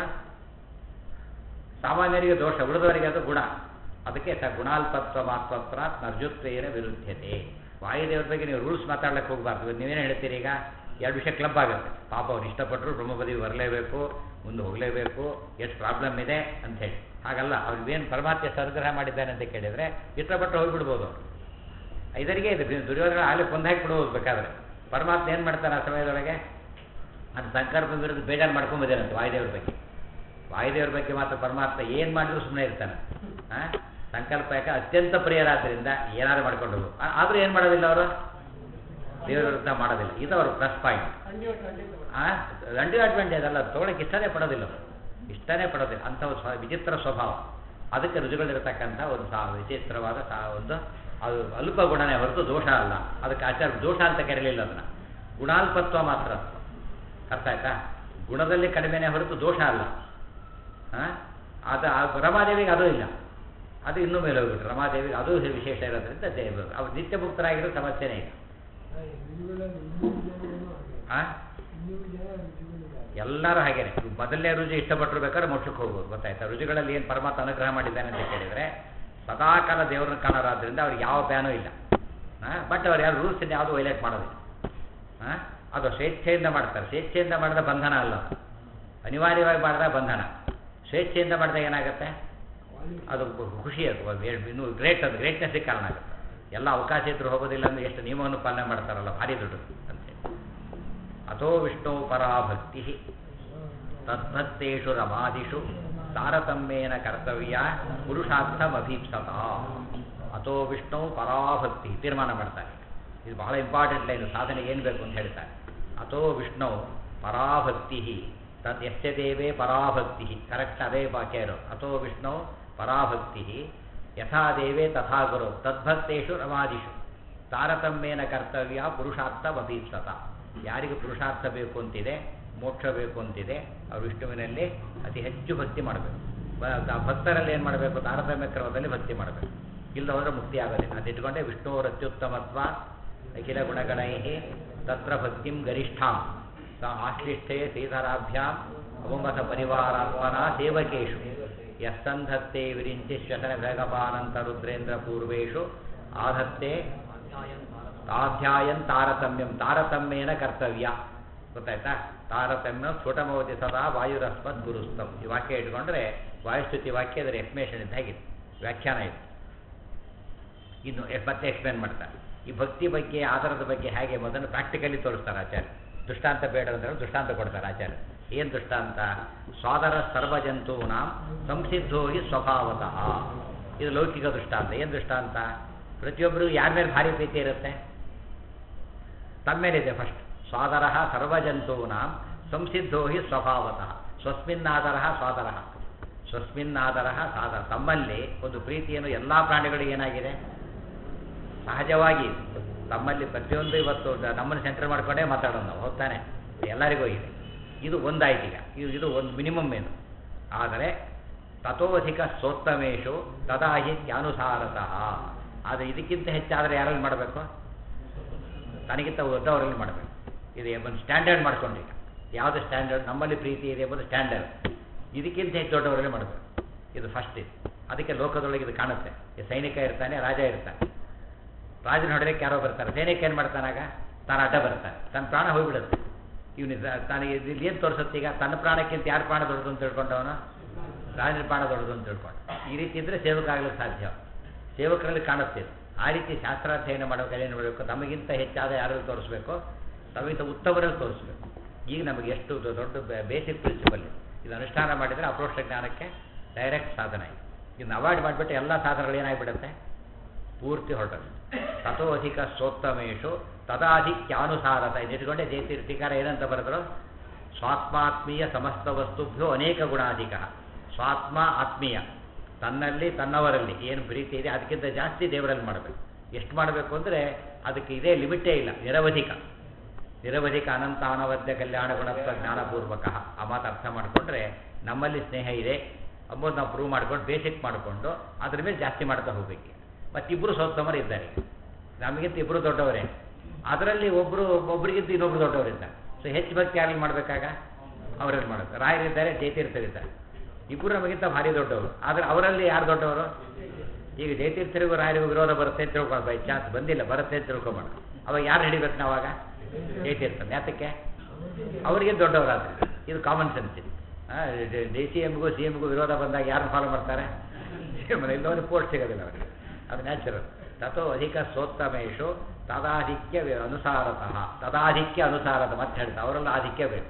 ಸಾಮಾನ್ಯರಿಗೆ ದೋಷ, ಉಳಿದವರಿಗೆ ಅದು ಗುಣ. ಅದಕ್ಕೆ ಸ ಗುಣಾಲ್ಪತ್ವ ಮಾತ್ವತ್ರ ನರ್ಜುತ್ವೇನ ವಿರುದ್ಧತೆ. ವಾಯುದೇವ್ರ ಬಗ್ಗೆ ನೀವು ರೂಲ್ಸ್ ಮಾತಾಡ್ಲಿಕ್ಕೆ ಹೋಗಬಾರ್ದು. ನೀವೇನು ಹೇಳ್ತೀರಿ? ಈಗ ಎರಡು ವಿಷಯ ಕ್ಲಬ್ ಆಗುತ್ತೆ. ಪಾಪ ಅವ್ರು ಇಷ್ಟಪಟ್ಟರು ಬ್ರಹ್ಮಪದವಿ ಬರಲೇಬೇಕು, ಮುಂದೆ ಹೋಗಲೇಬೇಕು, ಎಷ್ಟು ಪ್ರಾಬ್ಲಮ್ ಇದೆ ಅಂಥೇಳಿ. ಹಾಗಲ್ಲ, ಅವ್ರಿಗೇನು ಪರಮಾತ್ಮ ಎಷ್ಟು ಅನುಗ್ರಹ ಮಾಡಿದ್ದಾನೆ ಅಂತ ಕೇಳಿದರೆ ಇಷ್ಟಪಟ್ಟು ಹೋಗಿಬಿಡ್ಬೋದು ಅವರು. ಇದರಿಗೆ ಇದು ದುರ್ಯೋಧನ ಆಗಲೇ ಕೊಂದು ಹಾಕಿಬಿಡ್ಬೋದು ಬೇಕಾದರೆ. ಪರಮಾತ್ಮ ಏನು ಮಾಡ್ತಾನೆ ಆ ಸಮಯದೊಳಗೆ? ಅದು ಸಂಕಲ್ಪ ವಿರುದ್ಧ ಬೇಜಾರು ಮಾಡ್ಕೊಂಬೋದೇನಂತ ವಾಯುದೇವ್ರ ಬಗ್ಗೆ. ವಾಯುದೇವ್ರ ಬಗ್ಗೆ ಮಾತ್ರ ಪರಮಾತ್ಮ ಏನು ಮಾಡಿದ್ರು ಸುಮ್ಮನೆ ಇರ್ತಾನೆ. ಹಾಂ, ಸಂಕಲ್ಪ ಯಾಕೆ ಅತ್ಯಂತ ಪ್ರಿಯರಾದ್ರಿಂದ ಏನಾದ್ರು ಮಾಡ್ಕೊಂಡು ಹೋಗು. ಆದರೂ ಏನು ಮಾಡೋದಿಲ್ಲ ಅವರು, ದೇವರ ವಿರುದ್ಧ ಮಾಡೋದಿಲ್ಲ. ಇದು ಅವರು ಪ್ಲಸ್ ಪಾಯಿಂಟ್. ಹಾಂ, ದಂಡಿ ಅಡ್ವಾಂಟೇಜ್ ಅಲ್ಲ, ತೊಗೊಳಕ್ಕೆ ಇಷ್ಟನೇ ಪಡೋದಿಲ್ಲ ಅವರು, ಇಷ್ಟನೇ ಪಡೋದಿಲ್ಲ. ಅಂಥ ಒಂದು ವಿಚಿತ್ರ ಸ್ವಭಾವ. ಅದಕ್ಕೆ ರುಜುಗಳಿರತಕ್ಕಂಥ ಒಂದು ಸಾ ವಿಚಿತ್ರವಾದ ಸಾ ಒಂದು ಅದು ಅಲ್ಪ ಗುಣನೇ ಹೊರತು ದೋಷ ಅಲ್ಲ. ಅದಕ್ಕೆ ಆಚಾರ ದೋಷ ಅಂತ ಕರೆಯಲಿಲ್ಲ, ಅದನ್ನು ಗುಣಾಲ್ಪತ್ವ ಮಾತ್ರ. ಅರ್ಥ ಆಯ್ತಾ? ಗುಣದಲ್ಲಿ ಕಡಿಮೆನೇ ಹೊರತು ದೋಷ ಅಲ್ಲ. ಹಾಂ ಅದು ಆ ರಮಾದೇವಿಗೆ ಅದೂ ಇಲ್ಲ, ಅದು ಇನ್ನೂ ಮೇಲೆ ಹೋಗ್ಬಿಟ್ರು. ರಮಾದೇವಿಗೆ ಅದು ವಿಶೇಷ ಇರೋದ್ರಿಂದ ದೇವ ಅವ್ರು ನಿತ್ಯ ಮುಕ್ತರಾಗಿರೋ ಸಮಸ್ಯೆನೇ ಇಲ್ಲ. ಹಾಂ ಎಲ್ಲರೂ ಹಾಗೇನೆ. ಮೊದಲನೇ ರುಜು ಇಷ್ಟಪಟ್ಟರು ಬೇಕಾದ್ರೆ ಮೋಕ್ಷಕ್ಕೆ ಹೋಗ್ಬೋದು. ಗೊತ್ತಾಯ್ತಾ? ರುಜುಗಳಲ್ಲಿ ಏನು ಪರಮಾತ್ಮ ಅನುಗ್ರಹ ಮಾಡಿದ್ದಾನೆ ಅಂತ ಕೇಳಿದರೆ ಸದಾಕಾಲ ದೇವ್ರನ್ನ ಕಾಣೋರಾದ್ರಿಂದ ಅವ್ರಿಗೆ ಯಾವ ಬ್ಯಾನೂ ಇಲ್ಲ. ಹಾಂ ಬಟ್ ಅವ್ರು ಯಾರು ರೂಲ್ಸ್ ಯಾವುದು ವೈಲೇಟ್ ಮಾಡೋದಿಲ್ಲ. ಹಾಂ ಅದು ಸ್ವೇಚ್ಛೆಯಿಂದ ಮಾಡ್ತಾರೆ. ಸ್ವೇಚ್ಛೆಯಿಂದ ಮಾಡಿದ ಬಂಧನ ಅಲ್ಲ, ಅನಿವಾರ್ಯವಾಗಿ ಮಾಡಿದ ಬಂಧನ. ಸ್ವೇಚ್ಛೆಯಿಂದ ಮಾಡಿದಾಗ ಏನಾಗುತ್ತೆ? ಅದು ಖುಷಿ, ಅದು ಇನ್ನೂ ಗ್ರೇಟ್, ಅದು ಗ್ರೇಟ್ನೆಸ್ಸಿಗೆ ಕಾರಣ ಆಗುತ್ತೆ. ಎಲ್ಲ ಅವಕಾಶ ಇದ್ರೂ ಹೋಗೋದಿಲ್ಲ ಅಂದರೆ ಎಷ್ಟು ನಿಯಮವನ್ನು ಪಾಲನೆ ಮಾಡ್ತಾರಲ್ಲ, ಭಾರಿ ದೊಡ್ಡದು ಅಂತೇಳಿ. ಅಥೋ ವಿಷ್ಣು ಪರಾಭಕ್ತಿ ತದ್ಭಕ್ತೇಷು ರಮಾದಿಷು ತಾರತಮ್ಯೇನ ಕರ್ತವ್ಯ ಪುರುಷಾರ್ಥಮಭೀಪ್ಸತ. ಅಥೋ ವಿಷ್ಣು ಪರಾಭಕ್ತಿ ತೀರ್ಮಾನ ಮಾಡ್ತಾರೆ. ಇದು ಬಹಳ ಇಂಪಾರ್ಟೆಂಟ್ ಲೈನು, ಸಾಧನೆಗೆ ಏನು ಬೇಕು ಅಂತ ಹೇಳ್ತಾರೆ. ಅಥೋ ವಿಷ್ಣು ಪರಾಭಕ್ತಿ ತದ್ ಯಸ್ಯ ದೇವೇ ಪರಾಭಕ್ತಿ. ಕರೆಕ್ಟ್ ಅದೇ ವಾಕ್ಯ ಇರೋ. ಅಥೋ ವಿಷ್ಣು ಪರಾಭಕ್ತಿ ಯಥಾ ದೇವೇ ತಥಾ ಗುರು ತದ್ಭಕ್ತೇಷು ರಮಾದಿಷು ತಾರತಮ್ಯೇನ ಕರ್ತವ್ಯ ಪುರುಷಾರ್ಥಮಭೀಪ್ಸತ. ಯಾರಿಗೆ ಪುರುಷಾರ್ಥ ಬೇಕು ಅಂತಿದೆ, ಮೋಕ್ಷ ಬೇಕು ಅಂತಿದೆ, ಅವರು ವಿಷ್ಣುವಿನಲ್ಲಿ ಅತಿ ಹೆಚ್ಚು ಭಕ್ತಿ ಮಾಡಬೇಕು. ಭಕ್ತರಲ್ಲಿ ಏನು ಮಾಡಬೇಕು? ತಾರತಮ್ಯ ಕ್ರಮದಲ್ಲಿ ಭಕ್ತಿ ಮಾಡಬೇಕು. ಇಲ್ಲ ಹೋದರೆ ಮುಕ್ತಿ ಆಗೋದಿಲ್ಲ. ಅದಿಟ್ಕೊಂಡೆ ವಿಷ್ಣುವರ ಅತ್ಯುತ್ತಮತ್ವ ಅಖಿಲ ಗುಣಗಣೈ ತತ್ರ ಭಕ್ತಿಂ ಗರಿಷ್ಠಾಂ ಸ ಆಶ್ಲಿಷ್ಠೆ ಶ್ರೀಧರಾಭ್ಯಾಂ ಅವಂಬಸ ಪರಿವಾರಾತ್ಮನ ಸೇವಕೇಶು ಯಸ್ತಂಧತ್ತೆ ವಿರಿಂಚಿ ಶ್ವಸನ ಭಗವಾನಂತ ರುದ್ರೇಂದ್ರ ಪೂರ್ವೇಶು ಆಧತ್ತೆ ತಾಧ್ಯಾಯನ್ ತಾರತಮ್ಯಂ ತಾರತಮ್ಯೇನ ಕರ್ತವ್ಯ. ಗೊತ್ತಾಯ್ತಾ? ತಾರತಮ್ಯ ಸ್ಫುಟಮವತಿ ಸದಾ ವಾಯುರಸ್ಮತ್ ಗುರುಸ್ತಂ. ಈ ವಾಕ್ಯ ಇಟ್ಕೊಂಡ್ರೆ ವಾಯುಸ್ತುತಿ ವಾಕ್ಯ ಅದರ ಎಕ್ಸ್ಪ್ಲೇಷನ್ ಇದ್ದ ಹಾಗಿದೆ, ವ್ಯಾಖ್ಯಾನ ಇದೆ. ಇನ್ನು ಮತ್ತೆ ಎಕ್ಸ್ಪ್ಲೇನ್ ಮಾಡ್ತಾರೆ ಈ ಭಕ್ತಿ ಬಗ್ಗೆ, ಆಧಾರದ ಬಗ್ಗೆ ಹೇಗೆ ಮೊದಲು ಪ್ರಾಕ್ಟಿಕಲಿ ತೋರಿಸ್ತಾರೆ ಆಚಾರ್ಯ. ದೃಷ್ಟಾಂತ ಬೇಡ ಅಂದ್ರೆ ದೃಷ್ಟಾಂತ ಕೊಡ್ತಾರೆ ಆಚಾರ್ಯ. ಏನು ದೃಷ್ಟಾಂತ? ಸ್ವಾದರ ಸರ್ವಜಂತೂನಾಂ ಸಂಸಿದ್ಧೋ ಹಿ ಸ್ವಭಾವತಃ. ಇದು ಲೌಕಿಕ ದೃಷ್ಟಾಂತ. ಏನು ದೃಷ್ಟಾಂತ? ಪ್ರತಿಯೊಬ್ಬರಿಗೂ ಯಾರ ಮೇಲೆ ಭಾರಿ ಪ್ರೀತಿ ಇರುತ್ತೆ? ತಮ್ಮ ಮೇಲಿದೆ ಫಸ್ಟ್. ಸ್ವಾದರ ಸರ್ವಜಂತೂನಾಂ ಸಂಸಿದ್ಧೋ ಹಿ ಸ್ವಭಾವತಃ. ಸ್ವಸ್ಮಿನ್ನಾದರ ಸ್ವಾದರ ಸ್ವಸ್ಮಿನ್ನಾದರ ಸಾದರ. ತಮ್ಮಲ್ಲಿ ಒಂದು ಪ್ರೀತಿಯನ್ನು ಎಲ್ಲ ಪ್ರಾಣಿಗಳಿಗೆ ಏನಾಗಿದೆ? ಸಹಜವಾಗಿ ತಮ್ಮಲ್ಲಿ ಪ್ರತಿಯೊಂದು ಇವತ್ತು ನಮ್ಮನ್ನು ಸೆಂಟರ್ ಮಾಡ್ಕೊಂಡೇ ಮಾತಾಡೋದು ನಾವು, ಹೋಗ್ತಾನೆ ಎಲ್ಲರಿಗೂ ಇದೆ. ಇದು ಒಂದಾಯ್ತು. ಈಗ ಇದು ಇದು ಒಂದು ಮಿನಿಮಮ್ ಏನು. ಆದರೆ ತಥೋಧಿಕ ಸೋತ್ತಮೇಶು ತದಾಹಿತ್ಯಾನುಸಾರತಃ. ಆದರೆ ಇದಕ್ಕಿಂತ ಹೆಚ್ಚಾದರೆ ಯಾರಲ್ಲಿ ಮಾಡಬೇಕು? ತನಗಿಂತ ದೊಡ್ಡವರಲ್ಲಿ ಮಾಡಬೇಕು. ಇದು ಒಂದು ಸ್ಟ್ಯಾಂಡರ್ಡ್ ಮಾಡ್ಕೊಂಡು, ಈಗ ಯಾವುದು ಸ್ಟ್ಯಾಂಡರ್ಡ್? ನಮ್ಮಲ್ಲಿ ಪ್ರೀತಿ ಇದೆ ಎಂಬುದು ಸ್ಟ್ಯಾಂಡರ್ಡ್. ಇದಕ್ಕಿಂತ ಹೆಚ್ಚು ದೊಡ್ಡವರಲ್ಲಿ ಮಾಡಬೇಕು. ಇದು ಫಸ್ಟ್ ಇದು. ಅದಕ್ಕೆ ಲೋಕದೊಳಗೆ ಇದು ಕಾಣುತ್ತೆ. ಈ ಸೈನಿಕ ಇರ್ತಾನೆ, ರಾಜ ಇರ್ತಾನೆ. ರಾಜನ ಹೊಡೆಯಕ್ಕೆ ಯಾರೋ ಬರ್ತಾರೆ, ಸೈನಿಕ ಏನು ಮಾಡ್ತಾನಾಗ? ತಾನು ಅಡ್ಡ ಬರ್ತಾನೆ, ತನ್ನ ಪ್ರಾಣ ಹೋಗಿಬಿಡುತ್ತೆ. ಇವನು ತನಗೆ ಇಲ್ಲಿ ಏನು ತೋರಿಸುತ್ತೆ? ಈಗ ತನ್ನ ಪ್ರಾಣಕ್ಕಿಂತ ಯಾರು ಪ್ರಾಣ ದೊಡ್ಡದು ಅಂತ ತಿಳ್ಕೊಂಡವನು? ರಾಜನ ಪ್ರಾಣ ದೊಡ್ಡದು ಅಂತ ತಿಳ್ಕೊಂಡು. ಈ ರೀತಿ ಇದ್ದರೆ ಸೇವಕ ಆಗಲಿಕ್ಕೆ ಸಾಧ್ಯ. ಸೇವಕರಲ್ಲಿ ಕಾಣುತ್ತೆ. ಆ ರೀತಿ ಶಾಸ್ತ್ರಾಧ್ಯಯನ ಮಾಡೋಕೆ ಏನು ಮಾಡಬೇಕು? ತಮಗಿಂತ ಹೆಚ್ಚಾದ ಯಾರಲ್ಲಿ ತೋರಿಸ್ಬೇಕು? ತಮಗಿಂತ ಉತ್ತಮರಲ್ಲಿ ತೋರಿಸ್ಬೇಕು. ಈಗ ನಮಗೆ ಎಷ್ಟು ದೊಡ್ಡ ಬೇಸಿಕ್ ಪ್ರಿನ್ಸಿಪಲ್ ಇದು ಅನುಷ್ಠಾನ ಮಾಡಿದರೆ ಅಪ್ರೋಕ್ಷ ಜ್ಞಾನಕ್ಕೆ ಡೈರೆಕ್ಟ್ ಸಾಧನೆ. ಇದನ್ನು ಅವಾಯ್ಡ್ ಮಾಡಿಬಿಟ್ಟು ಎಲ್ಲ ಸಾಧನಗಳು ಏನಾಗಿಬಿಡುತ್ತೆ? ಪೂರ್ತಿ ಹೊರಟದು. ತಥೋ ಅಧಿಕ ಸೋತ್ತಮೇಶು ತದಾಧಿಕ್ಯಾನುಸಾರತ. ಇದಿಟ್ಕೊಂಡೆ ಜಯತೀರ್ಥಿಕಾರ ಏನಂತ ಬರೆದ್ರು? ಸ್ವಾತ್ಮಾತ್ಮೀಯ ಸಮಸ್ತ ವಸ್ತುಭ್ಯೋ ಅನೇಕ ಗುಣಾಧಿಕ. ಸ್ವಾತ್ಮ ಆತ್ಮೀಯ, ತನ್ನಲ್ಲಿ ತನ್ನವರಲ್ಲಿ ಏನು ಪ್ರೀತಿ ಇದೆ ಅದಕ್ಕಿಂತ ಜಾಸ್ತಿ ದೇವರಲ್ಲಿ ಮಾಡಬೇಕು. ಎಷ್ಟು ಮಾಡಬೇಕು ಅಂದರೆ ಅದಕ್ಕೆ ಇದೇ ಲಿಮಿಟೇ ಇಲ್ಲ, ನಿರವಧಿಕ. ನಿರವಧಿಕ ಅನಂತ ಅನವದ್ಯ ಕಲ್ಯಾಣ ಗುಣತ್ವ ಜ್ಞಾನಪೂರ್ವಕ. ಆ ಮಾತು ಅರ್ಥ ಮಾಡಿಕೊಂಡ್ರೆ ನಮ್ಮಲ್ಲಿ ಸ್ನೇಹ ಇದೆ ಅಂಬೋದು ನಾವು ಪ್ರೂವ್ ಮಾಡ್ಕೊಂಡು ಬೇಸಿಕ್ ಮಾಡಿಕೊಂಡು ಅದ್ರ ಮೇಲೆ ಜಾಸ್ತಿ ಮಾಡ್ತಾ ಹೋಗಬೇಕು. ಮತ್ತಿಬ್ಬರು ಸೋತ್ತಮರು ಇದ್ದಾರೆ. ನಮಗಿಂತ ಇಬ್ಬರು ದೊಡ್ಡವರೇ, ಅದರಲ್ಲಿ ಒಬ್ಬರು ಒಬ್ಬರಿಗಿಂತ ಇನ್ನೊಬ್ರು ದೊಡ್ಡವರಿದ್ದಾರೆ. ಸೊ ಹೆಚ್ಚು ಭಕ್ತಿ ಯಾರಲ್ಲಿ ಮಾಡಬೇಕಾಗ? ಅವರಲ್ಲಿ ಮಾಡಬೇಕು. ರಾಯರಿದ್ದಾರೆ, ಜಯತೀರ್ಥರಿದ್ದಾರೆ. ಇಬ್ಬರು ನಮಗಿಂತ ಭಾರಿ ದೊಡ್ಡವರು. ಆದರೆ ಅವರಲ್ಲಿ ಯಾರು ದೊಡ್ಡವರು? ಈಗ ಜಯತೀರ್ಥರಿಗೂ ರಾಯರಿಗೂ ವಿರೋಧ ಬರುತ್ತೆ ಅಂತ ತಿಳ್ಕೊಂಡು, ಬೈ ಚಾನ್ಸ್ ಬಂದಿಲ್ಲ, ಬರುತ್ತೆ ಅಂತ ತಿಳ್ಕೊಬೇಡ. ಅವಾಗ ಯಾರು ಹಿಡಿಬೇಕು ನಾವಾಗ? ಜಯತೀರ್ಥನ. ಯಾತಕ್ಕೆ? ಅವರಿಗೆ ದೊಡ್ಡವರಾದ್ರೆ. ಇದು ಕಾಮನ್ ಸೆನ್ಸ್. ಇದು ಡಿ ಸಿ ಎಮ್ಗೂ ಸಿ ಎಮ್ಗೂ ವಿರೋಧ ಬಂದಾಗ ಯಾರನ್ನು ಫಾಲೋ ಮಾಡ್ತಾರೆ? C M. ಇಲ್ಲವರಿಗೆ ಪೋಸ್ಟ್ ಸಿಗೋದಿಲ್ಲ ಅವರಿಗೆ. ಅದು ನ್ಯಾಚುರಲ್. ತಥೋ ಅಧಿಕ ಸೋತ್ತಮೇಶು ತದಾಧಿಕ್ಯ ಅನುಸಾರತಃ. ತದಾಧಿಕ್ಯ ಅನುಸಾರದ ಮತ್ತೆ ಹೇಳ್ತಾ ಅವರೆಲ್ಲ ಆಧಿಕ್ಯ ಬೇಕು.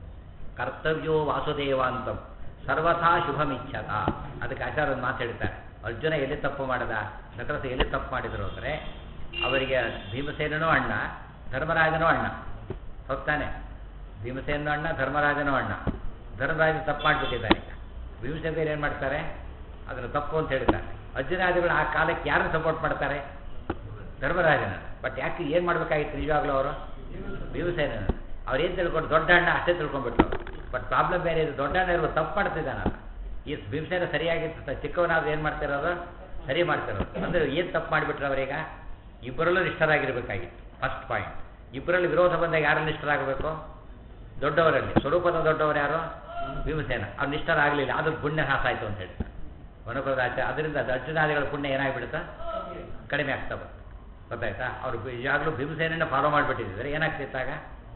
ಕರ್ತವ್ಯೋ ವಾಸುದೇವಾಂತಂ ಸರ್ವಥಾ ಶುಭಮಿಚ್ಛತ. ಅದಕ್ಕೆ ಆಚಾರ್ಯ ಒಂದು ಮಾತು ಹೇಳ್ತಾರೆ. ಅರ್ಜುನ ಎಲ್ಲಿ ತಪ್ಪು ಮಾಡಿದ, ನಟರಸ ಎಲ್ಲಿ ತಪ್ಪು ಮಾಡಿದರು ಅಂದರೆ ಅವರಿಗೆ ಭೀಮಸೇನನೂ ಅಣ್ಣ, ಧರ್ಮರಾಜನೂ ಅಣ್ಣ. ಹೋಗ್ತಾನೆ, ಭೀಮಸೇನೂ ಅಣ್ಣ, ಧರ್ಮರಾಜನೂ ಅಣ್ಣ. ಧರ್ಮರಾಜನ ತಪ್ಪು ಮಾಡಿಬಿಟ್ಟಿದ್ದಾರೆ. ಭೀಮಸೇನ ಏನು ಮಾಡ್ತಾರೆ? ಅದನ್ನು ತಪ್ಪು ಅಂತ ಹೇಳ್ತಾರೆ. ಅರ್ಜುನಾದಿಗಳು ಆ ಕಾಲಕ್ಕೆ ಯಾರನ್ನು ಸಪೋರ್ಟ್ ಮಾಡ್ತಾರೆ? ಧರ್ಮರಾಜನ. ಬಟ್ ಯಾಕೆ ಏನು ಮಾಡಬೇಕಾಗಿತ್ತು ನಿಜವಾಗ್ಲೂ ಅವರು? ಭೀಮಸೇನ. ಅವ್ರು ಏನು ತಿಳ್ಕೊಂಡು ದೊಡ್ಡ ಅಣ್ಣ ಅಷ್ಟೇ ತಿಳ್ಕೊಂಡ್ಬಿಟ್ರು. ಬಟ್ ಪ್ರಾಬ್ಲಮ್ ಬೇರೆ ಇದೆ, ದೊಡ್ಡ ಅಣ್ಣ ಇರುವ ತಪ್ಪು ಮಾಡ್ತಿದ್ದಾನಲ್ಲ. ಈ ಭೀಮಸೇನ ಸರಿಯಾಗಿತ್ತು, ಚಿಕ್ಕವನಾದ್ರು ಏನು ಮಾಡ್ತಿರೋದು ಸರಿ ಮಾಡ್ತಿರೋದು. ಅಂದರೆ ಏನು ತಪ್ಪು ಮಾಡಿಬಿಟ್ರು ಅವರೀಗ? ಇಬ್ಬರಲ್ಲೂ ನಿಷ್ಠರಾಗಿರ್ಬೇಕಾಗಿತ್ತು ಫಸ್ಟ್ ಪಾಯಿಂಟ್. ಇಬ್ಬರಲ್ಲಿ ವಿರೋಧ ಬಂದಾಗ ಯಾರಲ್ಲಿ ನಿಷ್ಠರಾಗಬೇಕು? ದೊಡ್ಡವರಲ್ಲಿ. ಸ್ವರೂಪದ ದೊಡ್ಡವರು ಯಾರು? ಭೀಮಸೇನ. ಅವ್ರು ನಿಷ್ಠರಾಗಲಿಲ್ಲ, ಅದು ಪುಣ್ಯ ಹಾಸ ಆಯಿತು ಅಂತ ಹೇಳ್ತಾರೆ ವನಪ್ರದಾಚಾರ್ಯ. ಅದರಿಂದ ಅರ್ಜುನಾದಿಗಳ ಪುಣ್ಯ ಏನಾಗ್ಬಿಡುತ್ತಾ? ಕಡಿಮೆ ಆಗ್ತಾ ಬಂತು. ಗೊತ್ತಾಯ್ತಾ? ಅವರು ಈಗಾಗಲೂ ಭೀಮಸೇನನ್ನ ಫಾಲೋ ಮಾಡಿಬಿಟ್ಟಿದ್ದಾರೆ, ಏನಾಗ್ತಿತ್ತಾಗ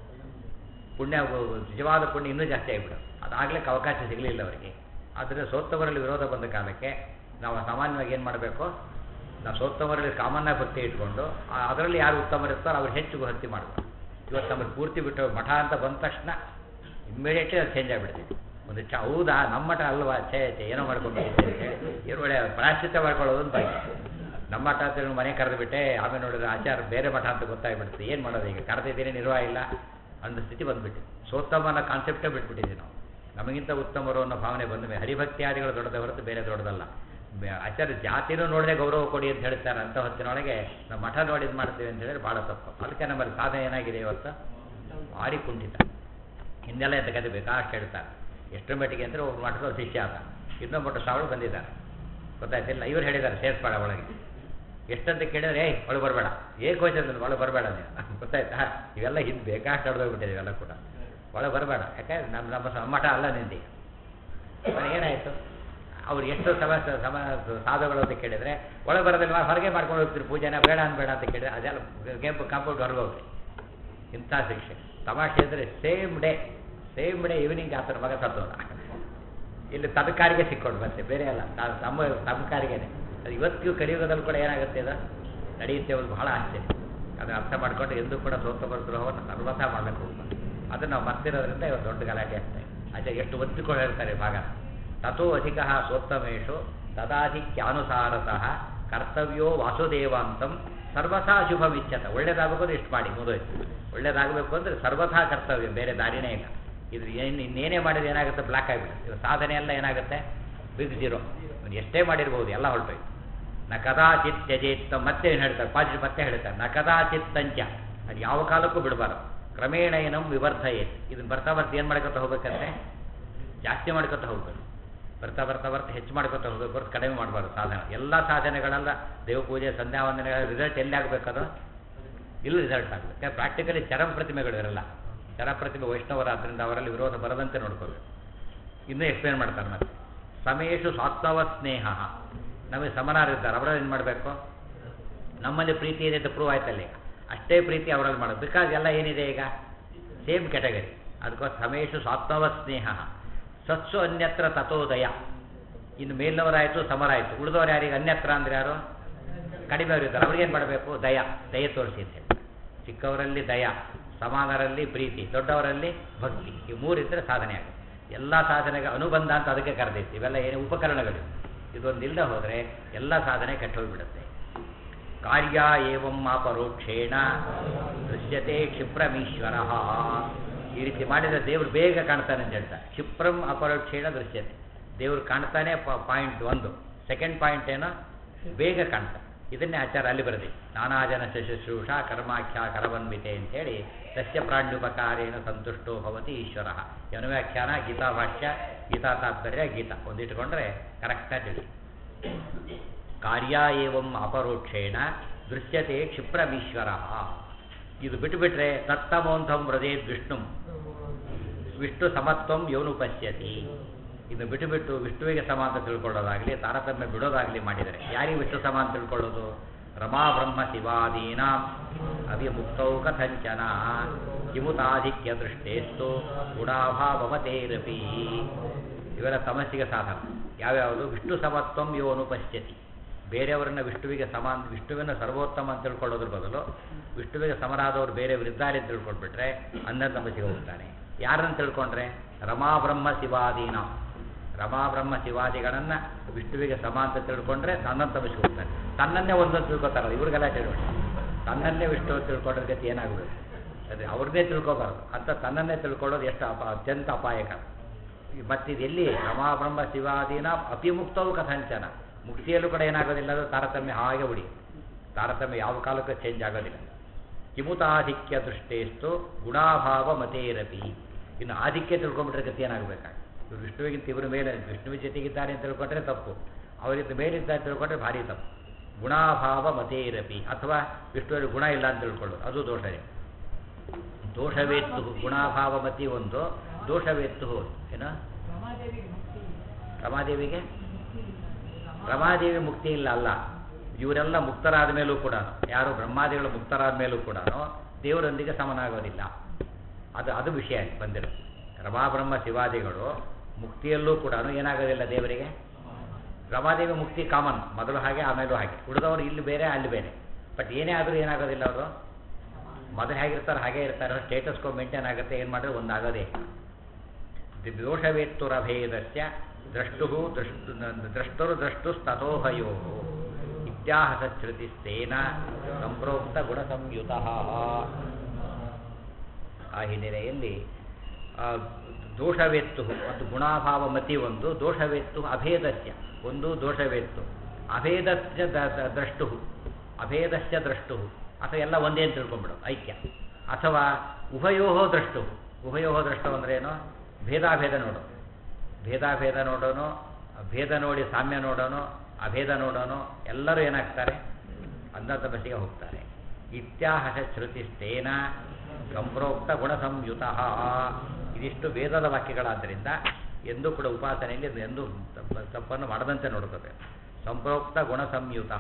ಪುಣ್ಯ, ನಿಜವಾದ ಪುಣ್ಯ ಇನ್ನೂ ಜಾಸ್ತಿ ಆಗಿಬಿಡೋದು. ಅದಾಗಲಿಕ್ಕೆ ಅವಕಾಶ ಸಿಗಲಿಲ್ಲ ಅವರಿಗೆ. ಆದರೆ ಸೋತ್ತವರಲ್ಲಿ ವಿರೋಧ ಬಂದ ಕಾಲಕ್ಕೆ ನಾವು ಸಾಮಾನ್ಯವಾಗಿ ಏನು ಮಾಡಬೇಕು? ನಾವು ಸೋತ್ತವರಲ್ಲಿ ಕಾಮನ್ನಾಗಿ ಭಕ್ತಿ ಇಟ್ಕೊಂಡು ಅದರಲ್ಲಿ ಯಾರು ಉತ್ತಮರಿರ್ತಾರೋ ಅವ್ರು ಹೆಚ್ಚು ಭಕ್ತಿ ಮಾಡಬೇಕು. ಇವತ್ತು ನಮಗೆ ಪೂರ್ತಿ ಬಿಟ್ಟು ಮಠ ಅಂತ ಬಂದ ತಕ್ಷಣ ಇಮ್ಮಿಡಿಯೇಟ್ಲಿ ಅದು ಚೇಂಜ್ ಆಗಿಬಿಡ್ತೀವಿ. ಒಂದು ಚ ಹೌದಾ ನಮ್ಮ ಮಠ ಅಲ್ವಾ, ಛೇ ಛೇ ಏನೋ ಮಾಡ್ಕೊಂಡಿದ್ದೀವಿ ಅಂತ ಹೇಳಿ ಏನು ಒಳ್ಳೆ ಪ್ರಾಶ್ಚಿತ್ಯ ಮಾಡ್ಕೊಳ್ಳೋದು ಅಂತ ಬಾಯಿ. ನಮ್ಮ ಮಠ ಅಂತ ಮನೆ ಕರೆದು ಬಿಟ್ಟೆ, ಆಮೇಲೆ ನೋಡಿದ್ರೆ ಆಚಾರ ಬೇರೆ ಮಠ ಅಂತ ಗೊತ್ತಾಗ್ಬಿಡುತ್ತೆ. ಏನು ಮಾಡೋದು ಈಗ? ಕರೆದಿದ್ದೀನಿ, ನಿರ್ವಾಹ ಇಲ್ಲ ಅನ್ನೋ ಸ್ಥಿತಿ ಬಂದುಬಿಟ್ಟು ಸೋತ್ತಮ ಅನ್ನೋ ಕಾನ್ಸೆಪ್ಟೇ ಬಿಟ್ಬಿಟ್ಟಿದ್ದೀವಿ ನಾವು. ನಮಗಿಂತ ಉತ್ತಮರು ಅನ್ನೋ ಭಾವನೆ ಬಂದ ಮೇಲೆ ಹರಿಭಕ್ತಿಯಾದಿಗಳು ದೊಡ್ಡದ ಹೊರತು ಬೇರೆ ದೊಡ್ಡದಲ್ಲ. ಆಚಾರ್ಯ ಜಾತಿನೂ ನೋಡದೆ ಗೌರವ ಕೊಡಿ ಅಂತ ಹೇಳ್ತಾರೆ. ಅಂಥ ಹೊತ್ತಿನೊಳಗೆ ನಾವು ಮಠ ನೋಡಿ ಇದು ಮಾಡ್ತೀವಿ ಅಂತ ಹೇಳಿದ್ರೆ ಭಾಳ ತಪ್ಪು. ಅದಕ್ಕೆ ನಮ್ಮಲ್ಲಿ ಸಾಧನೆ ಏನಾಗಿದೆ ಇವತ್ತು? ಭಾರಿ ಕುಂಠಿತ. ಹಿಂದೆಲ್ಲ ಎಂತ ಕತೆ ಬೇಕಾ ಅಷ್ಟು ಹೇಳ್ತಾರೆ. ಎಷ್ಟರ ಮಟ್ಟಿಗೆ ಅಂದರೆ ಒಬ್ಬ ಮಠದ ಶಿಷ್ಯ ಆದ, ಇನ್ನೊಬ್ಬ ಮಠ ಸಾವಿರ ಬಂದಿದ್ದಾರೆ. ಗೊತ್ತಾಯ್ತಿಲ್ಲ, ಇವ್ರು ಹೇಳಿದ್ದಾರೆ ಸೇರಿಸ್ಬೇಡ ಒಳಗೆ. ಎಷ್ಟಂತ ಕೇಳಿದ್ರೆ ಏಯ್ ಒಳಗೆ ಬರಬೇಡ, ಏಕೋಚಂದ್ರೆ ಒಳಗೆ ಬರಬೇಡ ನೀವು. ಗೊತ್ತಾಯ್ತಾ? ಇವೆಲ್ಲ ಹಿಂದೆ ಬೇಕಾಷ್ಟು ಹೊಡೆದೋಗ್ಬಿಟ್ಟಿದೆ ಇವೆಲ್ಲ ಕೂಡ. ಒಳಗೆ ಬರಬೇಡ, ಯಾಕಂದ್ರೆ ನಮ್ಮ ನಮ್ಮ ಮಠ ಅಲ್ಲ ನಿಂದಿ. ಏನಾಯಿತು? ಅವ್ರು ಎಷ್ಟು ಸಮ ಸಮ ಸಾಧುಗಳು ಅಂತ ಕೇಳಿದರೆ ಒಳಗೆ ಬರೋದಿಲ್ಲ, ಹೊರಗೆ ಮಾಡ್ಕೊಂಡು ಹೋಗ್ತೀರಿ ಪೂಜೆನ, ಬೇಡ ಅನ್ಬೇಡ ಅಂತ ಕೇಳಿದ್ರೆ ಅದೆಲ್ಲ ಕೆಂಪು ಕಾಂಪೌಂಡ್ ಹೊರಗೆ ಹೋಗ್ರಿ. ಇಂಥ ಶಿಕ್ಷೆ. ತಮಾಷೆ ಅಂದರೆ same day same day evening ಆ ಥರ ಮಗ ಸತ್ತೋದ. ಇಲ್ಲಿ ತನಕಾರಿಗೆ ಸಿಕ್ಕೊಂಡು ಮತ್ತೆ ಬೇರೆ ಅಲ್ಲ, ತಮ್ಮ ತನಕಾರಿಗೇನೆ. ಅದು ಇವತ್ತಿಗೂ ಕಲಿಯುಗದಲ್ಲಿ ಕೂಡ ಏನಾಗುತ್ತೆ ಅದು ನಡೆಯುತ್ತೆ. ಒಂದು ಬಹಳ ಆಶ್ಚರ್ಯ. ಅದನ್ನು ಅರ್ಥ ಮಾಡಿಕೊಂಡು ಎಂದೂ ಕೂಡ ಸೋತ ದ್ರೋಹವನ್ನು ಸರ್ವಥಾ ಮಾಡಬೇಕು ಹೋಗ್ಬಾರ್ದು. ಅದನ್ನು ನಾವು ಮರ್ತಿರೋದ್ರಿಂದ ಇವತ್ತು ದೊಡ್ಡ ಗಲಾಟೆ ಆಗ್ತಾಯಿದೆ. ಆಚೆ ಎಷ್ಟು ಒತ್ತಿಕೊಂಡು ಹೇಳ್ತಾರೆ ಭಾಗ. ತಥೋ ಅಧಿಕ ಸೋತ್ತಮೇಶು ತದಾಧಿಕ್ಯಾನುಸಾರತಃ ಕರ್ತವ್ಯೋ ವಾಸುದೇವಾಂತಂ ಸರ್ವಥಾ ಶುಭಮಿಚ್ಛತ. ಒಳ್ಳೇದಾಗಬೇಕು ಇಷ್ಟು ಮಾಡಿ ಮುಗಿದೋಯ್ತು. ಒಳ್ಳೇದಾಗಬೇಕು ಅಂದರೆ ಸರ್ವಥಾ ಕರ್ತವ್ಯ, ಬೇರೆ ದಾರಿನೇ ಇಲ್ಲ. ಇದು ಏನು ಇನ್ನೇನೇ ಮಾಡಿದ್ರೆ ಏನಾಗುತ್ತೆ? ಬ್ಲ್ಯಾಕ್ ಆಗಿಬಿಡುತ್ತೆ. ಇದು ಸಾಧನೆ ಎಲ್ಲ ಏನಾಗುತ್ತೆ? Big zero. ಎಷ್ಟೇ ಮಾಡಿರ್ಬೋದು ಎಲ್ಲ ಹೊರಟೋಯ್ತು. ನ ಕದಾಚಿತ್ ತ್ಯಜೇತ್ ಮತ್ತೆ ಏನು ಹೇಳ್ತಾರೆ? ಪಾಜಿಟಿವ್ ಮತ್ತೆ ಹೇಳ್ತಾರೆ ನ ಕದಾಚಿತ್ ತಂಚ. ಅದು ಯಾವ ಕಾಲಕ್ಕೂ ಬಿಡಬಾರ್ದು. ಕ್ರಮೇಣ ಏನಂ ವಿವರ್ಧಯೇತ್. ಇದನ್ನು ಬರ್ತಾ ಬರ್ತಾ ಏನು ಮಾಡ್ಕೊತ ಹೋಗ್ಬೇಕಂದ್ರೆ ಜಾಸ್ತಿ ಮಾಡ್ಕೊತ ಹೋಗ್ಬೇಕು. ಬರ್ತಾ ಬರ್ತಾ ಬರ್ತಾ ಹೆಚ್ಚು ಮಾಡ್ಕೊತ ಹೋಗ್ಬೇಕು, ಬರ್ತಾ ಕಡಿಮೆ ಮಾಡಬಾರ್ದು. ಸಾಧನೆ ಎಲ್ಲ ಸಾಧನೆಗಳೆಲ್ಲ ದೇವಪೂಜೆ ಸಂಧ್ಯಾ ವಂದನೆಗಳ ರಿಸಲ್ಟ್ ಎಲ್ಲಿ ಆಗಬೇಕದು? ಇಲ್ಲಿ ರಿಸಲ್ಟ್ ಆಗಬೇಕು. ಯಾಕೆ ಪ್ರಾಕ್ಟಿಕಲಿ ಚರಮ ಪ್ರತಿಮೆಗಳು ಇರಲ್ಲ. ಚರ ಪ್ರತಿಮೆ ವೈಷ್ಣವರಾದ್ರಿಂದ ಅವರಲ್ಲಿ ವಿರೋಧ ಬರದಂತೆ ನೋಡ್ಕೋಬೇಕು. ಇನ್ನೂ ಎಕ್ಸ್ಪ್ಲೇನ್ ಮಾಡ್ತಾರೆ ಮತ್ತೆ. ಸಮೇಶು ಸ್ವಾತ್ಮವ ಸ್ನೇಹ. ನಮಗೆ ಸಮನಾರಿರ್ತಾರೆ, ಅವರಲ್ಲಿ ಏನು ಮಾಡಬೇಕು? ನಮ್ಮಲ್ಲಿ ಪ್ರೀತಿ ಇದೆ ಅಂತ ಪ್ರೂವ್ ಆಯ್ತಲ್ಲ, ಅಷ್ಟೇ ಪ್ರೀತಿ ಅವರಲ್ಲಿ ಮಾಡೋದು. ಬಿಕಾಸ್ ಎಲ್ಲ ಏನಿದೆ ಈಗ ಸೇಮ್ ಕ್ಯಾಟಗರಿ. ಅದಕ್ಕೋಸ್ಕರ ಸಮೇಶು ಸ್ವಾತ್ಮವ ಸ್ನೇಹ ಸತ್ಸು ಅನ್ಯತ್ರ ತಥೋದಯ. ಇನ್ನು ಮೇಲಿನವರಾಯಿತು ಸಮರಾಯಿತು, ಉಳಿದವರು ಯಾರಿಗೆ? ಅನ್ಯತ್ರ ಅಂದರೆ ಯಾರು? ಕಡಿಮೆಯವರು ಇರ್ತಾರೆ, ಅವ್ರಿಗೇನು ಮಾಡಬೇಕು? ದಯ ದಯ ತೋರಿಸಿ ಅಂತ ಹೇಳಿ. ಚಿಕ್ಕವರಲ್ಲಿ ದಯ, ಸಮಾನರಲ್ಲಿ ಪ್ರೀತಿ, ದೊಡ್ಡವರಲ್ಲಿ ಭಕ್ತಿ. ಈ ಮೂರಿದ್ದರೆ ಸಾಧನೆ ಆಗುತ್ತೆ. ಎಲ್ಲ ಸಾಧನೆಗೆ ಅನುಬಂಧ ಅಂತ ಅದಕ್ಕೆ ಕರೆದೈತಿ. ಇವೆಲ್ಲ ಏನು ಉಪಕರಣಗಳು. ಇದೊಂದು ಇಲ್ಲದೆ ಹೋದರೆ ಎಲ್ಲ ಸಾಧನೆ ಕೆಟ್ಟೋಗ್ಬಿಡುತ್ತೆ. ಕಾರ್ಯ ಏವಂ ಅಪರೋಕ್ಷೇಣ ದೃಶ್ಯತೆ ಕ್ಷಿಪ್ರಮೀಶ್ವರ. ಈ ರೀತಿ ಮಾಡಿದರೆ ದೇವರು ಬೇಗ ಕಾಣ್ತಾನೆ ಅಂತ ಹೇಳ್ತಾರೆ. ಕ್ಷಿಪ್ರಂ ಅಪರೋಕ್ಷೇಣ ದೃಶ್ಯತೆ. ದೇವರು ಕಾಣ್ತಾನೆ ಪಾಯಿಂಟ್ ಒಂದು. ಸೆಕೆಂಡ್ ಪಾಯಿಂಟ್ ಏನೋ ಬೇಗ ಕಾಣ್ತಾನೆ. ಇದನ್ನೇ ಆಚಾರ ಅಲ್ಲಿ ಬರೆದಿ. ನಾನಾ ಜನ ಶುಶ್ರೂಷ ಕರ್ಮಾಖ್ಯ ಕರವನ್ವಿತೆ ಅಂಥೇಳಿ ಸಸ್ಯ ಪ್ರಾಣ್ಯುಪಕಾರೇಣ ಸಂತುಷ್ಟೋ ಭವತಿ ಈಶ್ವರ. ಅನುವ್ಯಾಖ್ಯಾನ, ಗೀತಾಭಾಷ್ಯ, ಗೀತಾ ತಾತ್ಪರ್ಯ, ಗೀತಾ ಒಂದಿಟ್ಟುಕೊಂಡ್ರೆ ಕರೆಕ್ಟಾಗಿ ತಿಳಿ. ಕಾರ್ಯ ಏವಂ ಅಪರೋಕ್ಷೇಣ ದೃಶ್ಯತೆ ಕ್ಷಿಪ್ರಮೀಶ್ವರ. ಇದು ಬಿಟ್ಟುಬಿಟ್ರೆ ತತ್ತಮೋಂಥಂ ವ್ರಜೇದ್ ವಿಷ್ಣು ವಿಷ್ಣು ಸಮತ್ವಂ ಯೋನು ಪಶ್ಯತಿ. ಇನ್ನು ಬಿಟ್ಟು ಬಿಟ್ಟು ವಿಷ್ಣುವಿಗೆ ಸಮ ಅಂತ ತಿಳ್ಕೊಳ್ಳೋದಾಗಲಿ ತಾರತಮ್ಯ ಬಿಡೋದಾಗಲಿ ಮಾಡಿದರೆ ಯಾರಿಗೆ ವಿಷ್ಣು ಸಮ ಅಂತ ತಿಳ್ಕೊಳ್ಳೋದು? ರಮಾ ಬ್ರಹ್ಮ ಶಿವಾದೀನಾ ಅವಿಮುಕ್ತೌ ಕಥಂಚನ ಕಿಮುತಾಧಿಕ್ಯ ದೃಷ್ಟೇಸ್ತು ಗುಣಾಭಾವಮತೇರಪಿ. ಇವೆಲ್ಲ ತಮಸ್ಸಿಗೆ ಸಾಧನ. ಯಾವ್ಯಾವುದು? ವಿಷ್ಣು ಸಮತ್ವಂ ಯೋ ಅನುಪಶ್ಯತಿ. ಬೇರೆಯವರನ್ನ ವಿಷ್ಣುವಿಗೆ ಸಮ, ವಿಷ್ಣುವಿನ ಸರ್ವೋತ್ತಮ ಅಂತ ತಿಳ್ಕೊಳ್ಳೋದ್ರ ಬದಲು ವಿಷ್ಣುವಿಗೆ ಸಮರಾದವರು ಬೇರೆ ವಿರುದ್ಧಾರಿ ಅಂತ ತಿಳ್ಕೊಂಡ್ಬಿಟ್ರೆ ಅಂಧ ತಮಸ್ಸಿಗೆ ಹೋಗ್ತಾನೆ. ಯಾರನ್ನು ತಿಳ್ಕೊಂಡ್ರೆ? ರಮಾ ಬ್ರಹ್ಮ ಶಿವಾದೀನ. ರಮಾ ಬ್ರಹ್ಮ ಶಿವಾದಿಗಳನ್ನು ವಿಷ್ಣುವಿಗೆ ಸಮ ಅಂತ ತಿಳ್ಕೊಂಡ್ರೆ ತನ್ನಂತ ತಮಸ್ಸಿಗೆ ಹೋಗ್ತಾನೆ. ತನ್ನನ್ನೇ ಒಂದೊಂದು ತಿಳ್ಕೊತಾರಲ್ಲ ಇವ್ರಿಗೆಲ್ಲ ತಿಳ್ಕೊಂಡು. ತನ್ನನ್ನೇ ವಿಷ್ಣು ತಿಳ್ಕೊಂಡ್ರ ಗತಿ ಏನಾಗಬೇಕು? ಅದೇ ಅವ್ರನ್ನೇ ತಿಳ್ಕೊಬಾರ್ದು ಅಂತ ತನ್ನನ್ನೇ ತಿಳ್ಕೊಳ್ಳೋದು ಎಷ್ಟು ಅಪ ಅತ್ಯಂತ ಅಪಾಯಕರ. ಮತ್ತಿದು ಎಲ್ಲಿ? ರಮಾ ಬ್ರಹ್ಮ ಶಿವಾದೀನ ಅಪಿಮುಕ್ತವು ಕಥಂಚನ. ಮುಕ್ತಿಯಲ್ಲೂ ಕೂಡ ಏನಾಗೋದಿಲ್ಲ, ಅದು ತಾರತಮ್ಯ ಹಾಗೆ ಉಳಿ. ತಾರತಮ್ಯ ಯಾವ ಕಾಲಕ್ಕೂ ಚೇಂಜ್ ಆಗೋದಿಲ್ಲ. ಕಿಮುತಾಧಿಕ್ಯ ದೃಷ್ಟೇಸ್ತು ಗುಣಾಭಾವ ಮತೇರಪಿ. ಇನ್ನು ಆಧಿಕ್ಯ ತಿಳ್ಕೊಂಡ್ಬಿಟ್ರೆ ಗತಿ ಏನಾಗಬೇಕಾಗ? ಇವರು ವಿಷ್ಣುವಿಗಿಂತ ಇವರು ಮೇಲೆ, ವಿಷ್ಣುವಿನ ಜೊತೆಗಿದ್ದಾರೆ ಅಂತ ತಿಳ್ಕೊಂಡ್ರೆ ತಪ್ಪು, ಅವರಿಂದ ಮೇಲಿದ್ದಾರೆ ತಿಳ್ಕೊಂಡ್ರೆ ಭಾರಿ ತಪ್ಪು. ಗುಣಾಭಾವ ಮತೇರಪಿ, ಅಥವಾ ವಿಷ್ಣುವಿನ ಗುಣ ಇಲ್ಲ ಅಂತ ತಿಳ್ಕೊಳ್ಳೋದು, ಅದು ದೋಷವೇ. ದೋಷವೇತ್ತು ಗುಣಾಭಾವ ಮತಿ ಒಂದು, ದೋಷವೇತ್ತು ಏನ ರಮಾದೇವಿಗೆ ರಮಾದೇವಿ ಮುಕ್ತಿ ಇಲ್ಲ ಅಲ್ಲ, ಇವರೆಲ್ಲ ಮುಕ್ತರಾದ ಮೇಲೂ ಕೂಡ, ಯಾರು ಬ್ರಹ್ಮಾದಿಗಳು ಮುಕ್ತರಾದ ಮೇಲೂ ಕೂಡ ದೇವರೊಂದಿಗೆ ಸಮನಾಗೋದಿಲ್ಲ. ಅದು ಅದು ವಿಷಯ ಬಂದಿರೋದು. ರಮಾಬ್ರಹ್ಮ ಶಿವಾದಿಗಳು ಮುಕ್ತಿಯಲ್ಲೂ ಕೂಡ ಏನಾಗೋದಿಲ್ಲ ದೇವರಿಗೆ. ರಮಾದೇವಿ ಮುಕ್ತಿ ಕಾಮನ್, ಮೊದಲು ಹಾಗೆ ಆಮೇಲೂ ಹಾಗೆ. ಉಳಿದವರು ಇಲ್ಲಿ ಬೇರೆ ಅಲ್ಲಿ ಬೇರೆ, ಬಟ್ ಏನೇ ಆದರೂ ಏನಾಗೋದಿಲ್ಲ ಅವರು ಮೊದಲು ಹೇಗಿರ್ತಾರೆ ಹಾಗೇ ಇರ್ತಾರೆ. ಸ್ಟೇಟಸ್ಕೋ ಮೇಂಟೈನ್ ಆಗುತ್ತೆ, ಏನು ಮಾಡಿದ್ರೆ ಒಂದಾಗೋದೇ. ದೋಷವೇತ್ತುರಭೇದಸ್ಯ ದ್ರಷ್ಟು ದೃಷ್ಟು ದ್ರಷ್ಟುರು ದ್ರಷ್ಟುಸ್ತಥೋಭಯೋ ಇತ್ಯಾಹ ಸಚ್ಛೃತಿಸ್ತೇನ ಸಂಪ್ರೋಕ್ತ ಗುಣಸಂಯುತ. ಆ ಹಿನ್ನೆಲೆಯಲ್ಲಿ ದೋಷವೆತ್ತು ಮತ್ತು ಗುಣಾಭಾವ ಮತಿ ಒಂದು, ದೋಷವೆತ್ತು ಅಭೇದಸ್ಯ ಒಂದು, ದೋಷವೆತ್ತು ಅಭೇದಸ್ಯ ದ್ರಷ್ಟು, ಅಭೇದಸ್ಯ ದ್ರಷ್ಟು, ಅಥವಾ ಎಲ್ಲ ಒಂದೇ ಅಂತ ತಿಳ್ಕೊಂಡ್ಬಿಡು ಐಕ್ಯ. ಅಥವಾ ಉಭಯೋ ದ್ರಷ್ಟು, ಉಭಯೋ ದ್ರಷ್ಟು ಅಂದ್ರೆ ಏನು? ಭೇದಾಭೇದ ನೋಡು, ಭೇದಾಭೇದ ನೋಡೋನು, ಭೇದ ನೋಡಿ ಸಾಮ್ಯ ನೋಡೋನು, ಅಭೇದ ನೋಡೋನು, ಎಲ್ಲರೂ ಏನಾಗ್ತಾರೆ ಅಂಧ ತಪಸ್ಸಿಗೆ ಹೋಗ್ತಾರೆ. ಇತ್ಯಾಹ ಶ್ರುತಿಸ್ತೇನ ಸಂಪ್ರೋಕ್ತ ಗುಣಸಂಯುತ. ಇದಿಷ್ಟು ವೇದದ ವಾಕ್ಯಗಳಾದ್ದರಿಂದ ಎಂದೂ ಕೂಡ ಉಪಾಸನೆಯಲ್ಲಿ ಎಂದೂ ತಪ್ಪನ್ನು ಮಾಡದಂತೆ ನೋಡುತ್ತದೆ. ಸಂಪ್ರೋಕ್ತ ಗುಣಸಂಯುತ,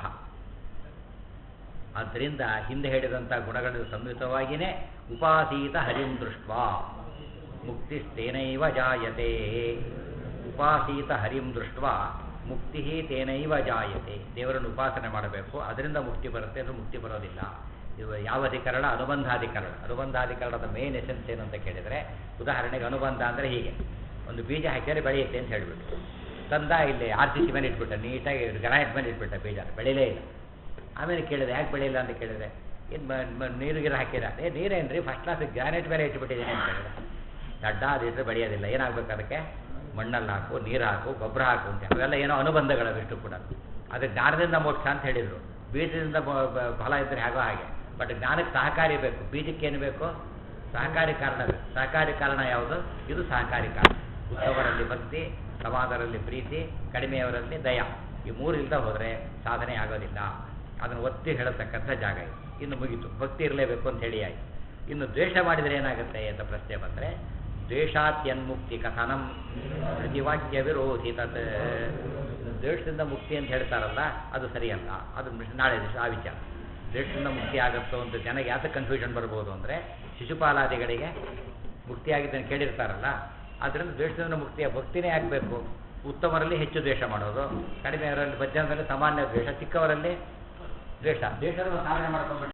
ಆದ್ದರಿಂದ ಹಿಂದೆ ಹೇಳಿದಂಥ ಗುಣಗಳ ಸಂಯುತವಾಗಿಯೇ ಉಪಾಸೀತ ಹರಿಂ ದೃಷ್ಟ ಮುಕ್ತಿಸ್ತೇನೈವ ಜಾಯತೆ. ಉಪಾಸೀತ ಹರಿಂ ದೃಷ್ಟ ಮುಕ್ತಿ ತೇನೈವ ಜಾಯತೆ. ದೇವರನ್ನು ಉಪಾಸನೆ ಮಾಡಬೇಕು, ಅದರಿಂದ ಮುಕ್ತಿ ಬರುತ್ತೆ, ಅದು ಮುಕ್ತಿ ಬರೋದಿಲ್ಲ. ಇದು ಯಾವ ಅಧಿಕರಣ? ಅನುಬಂಧಾಧಿಕರಣ. ಅನುಬಂಧಾಧಿಕರಣದ ಮೇನ್ ಎಸೆನ್ಸ್ ಏನು ಅಂತ ಕೇಳಿದರೆ, ಉದಾಹರಣೆಗೆ ಅನುಬಂಧ ಅಂದರೆ ಹೀಗೆ, ಒಂದು ಬೀಜ ಹಾಕಿದರೆ ಬೆಳೆಯುತ್ತೆ ಅಂತ ಹೇಳಿಬಿಟ್ಟು ತಂದ ಇಲ್ಲಿ ಆರ್ ಸಿ ಸಿ ಮೇಲೆ ಇಟ್ಬಿಟ್ಟ, ನೀಟಾಗಿ ಗ್ರಾನೈಟ್ ಮೇಲೆ ಇಟ್ಬಿಟ್ಟ, ಬೀಜ ಬೆಳೀಲೇ ಇಲ್ಲ. ಆಮೇಲೆ ಕೇಳಿದೆ ಯಾಕೆ ಬೆಳೆಯಿಲ್ಲ ಅಂತ ಕೇಳಿದೆ, ಏನು ನೀರಿಗಿರ ಹಾಕಿದ? ಏ ನೀರೇನು ರೀ, ಫಸ್ಟ್ ಕ್ಲಾಸ್ ಗ್ರಾನೈಟ್ ಮೇಲೆ ಇಟ್ಬಿಟ್ಟಿದ್ದೀನಿ ಅಂತ ಹೇಳಿದೆ. ದಡ್ಡ ಅದಿಟ್ಟರೆ ಬೆಳೆಯೋದಿಲ್ಲ, ಏನಾಗಬೇಕು ಅದಕ್ಕೆ? ಮಣ್ಣಲ್ಲಿ ಹಾಕು, ನೀರು ಹಾಕು, ಗೊಬ್ಬರ ಹಾಕು ಅಂತ. ಅವೆಲ್ಲ ಏನೋ ಅನುಬಂಧಗಳವಿಷ್ಟು ಕೂಡ. ಅದು ಜ್ಞಾನದಿಂದ ಮೋಕ್ಷ ಅಂತ ಹೇಳಿದರು. ಬೀಜದಿಂದ ಫಲ ಇದ್ದರೆ ಹಾಗೋ ಹಾಗೆ, ಬಟ್ ಜ್ಞಾನಕ್ಕೆ ಸಹಕಾರಿ ಬೇಕು. ಬೀಜಕ್ಕೆ ಏನು ಬೇಕು? ಸಹಕಾರಿ ಕಾರಣ ಬೇಕು. ಸಹಕಾರಿ ಕಾರಣ ಯಾವುದು? ಇದು ಸಹಕಾರಿ ಕಾರಣ. ಉತ್ತಮರಲ್ಲಿ ಭಕ್ತಿ, ಸಮಾಜರಲ್ಲಿ ಪ್ರೀತಿ, ಕಡಿಮೆಯವರಲ್ಲಿ ದಯ, ಈ ಮೂರು ಇಲ್ಲದೆ ಹೋದರೆ ಸಾಧನೆ ಆಗೋದಿಲ್ಲ. ಅದನ್ನು ಒತ್ತಿ ಹೇಳತಕ್ಕಂಥ ಜಾಗ ಇದು. ಇನ್ನು ಮುಗೀತು, ಭಕ್ತಿ ಇರಲೇಬೇಕು ಅಂತ ಹೇಳಿ ಆಯಿತು. ಇನ್ನು ದ್ವೇಷ ಮಾಡಿದರೆ ಏನಾಗುತ್ತೆ ಅಂತ ಪ್ರಶ್ನೆ ಬಂದರೆ, ದ್ವೇಷಾತ್ಯನ್ಮುಕ್ತಿ ಕಥನಂ ಪ್ರತಿವಾಕ್ಯ ವಿರೋಧಿ ತತ್. ದ್ವೇಷದಿಂದ ಮುಕ್ತಿ ಅಂತ ಹೇಳ್ತಾರಲ್ಲ, ಅದು ಸರಿಯಲ್ಲ. ಅದು ನಾಳೆ ದಿವಸ ಆ ವಿಚಾರ. ದ್ವೇಷದಿಂದ ಮುಕ್ತಿ ಆಗುತ್ತೋ ಅಂತ ಜನಗೆ ಯಾತಕ್ಕೆ ಕನ್ಫ್ಯೂಷನ್ ಬರ್ಬೋದು ಅಂದರೆ, ಶಿಶುಪಾಲಾದಿಗಳಿಗೆ ಮುಕ್ತಿಯಾಗಿದ್ದನ್ನು ಕೇಳಿರ್ತಾರಲ್ಲ, ಆದ್ದರಿಂದ ದ್ವೇಷದಿಂದ ಮುಕ್ತಿಯ ಭಕ್ತಿನೇ ಆಗಬೇಕು. ಉತ್ತಮರಲ್ಲಿ ಹೆಚ್ಚು ದ್ವೇಷ ಮಾಡೋದು, ಕಡಿಮೆಯವರಲ್ಲಿ ಮಧ್ಯಮದಲ್ಲಿ ಸಾಮಾನ್ಯ ದ್ವೇಷ, ಚಿಕ್ಕವರಲ್ಲಿ ದ್ವೇಷ. ದ್ವೇಷವನ್ನು ಸಾಧನೆ ಮಾಡ್ಕೊಂಡು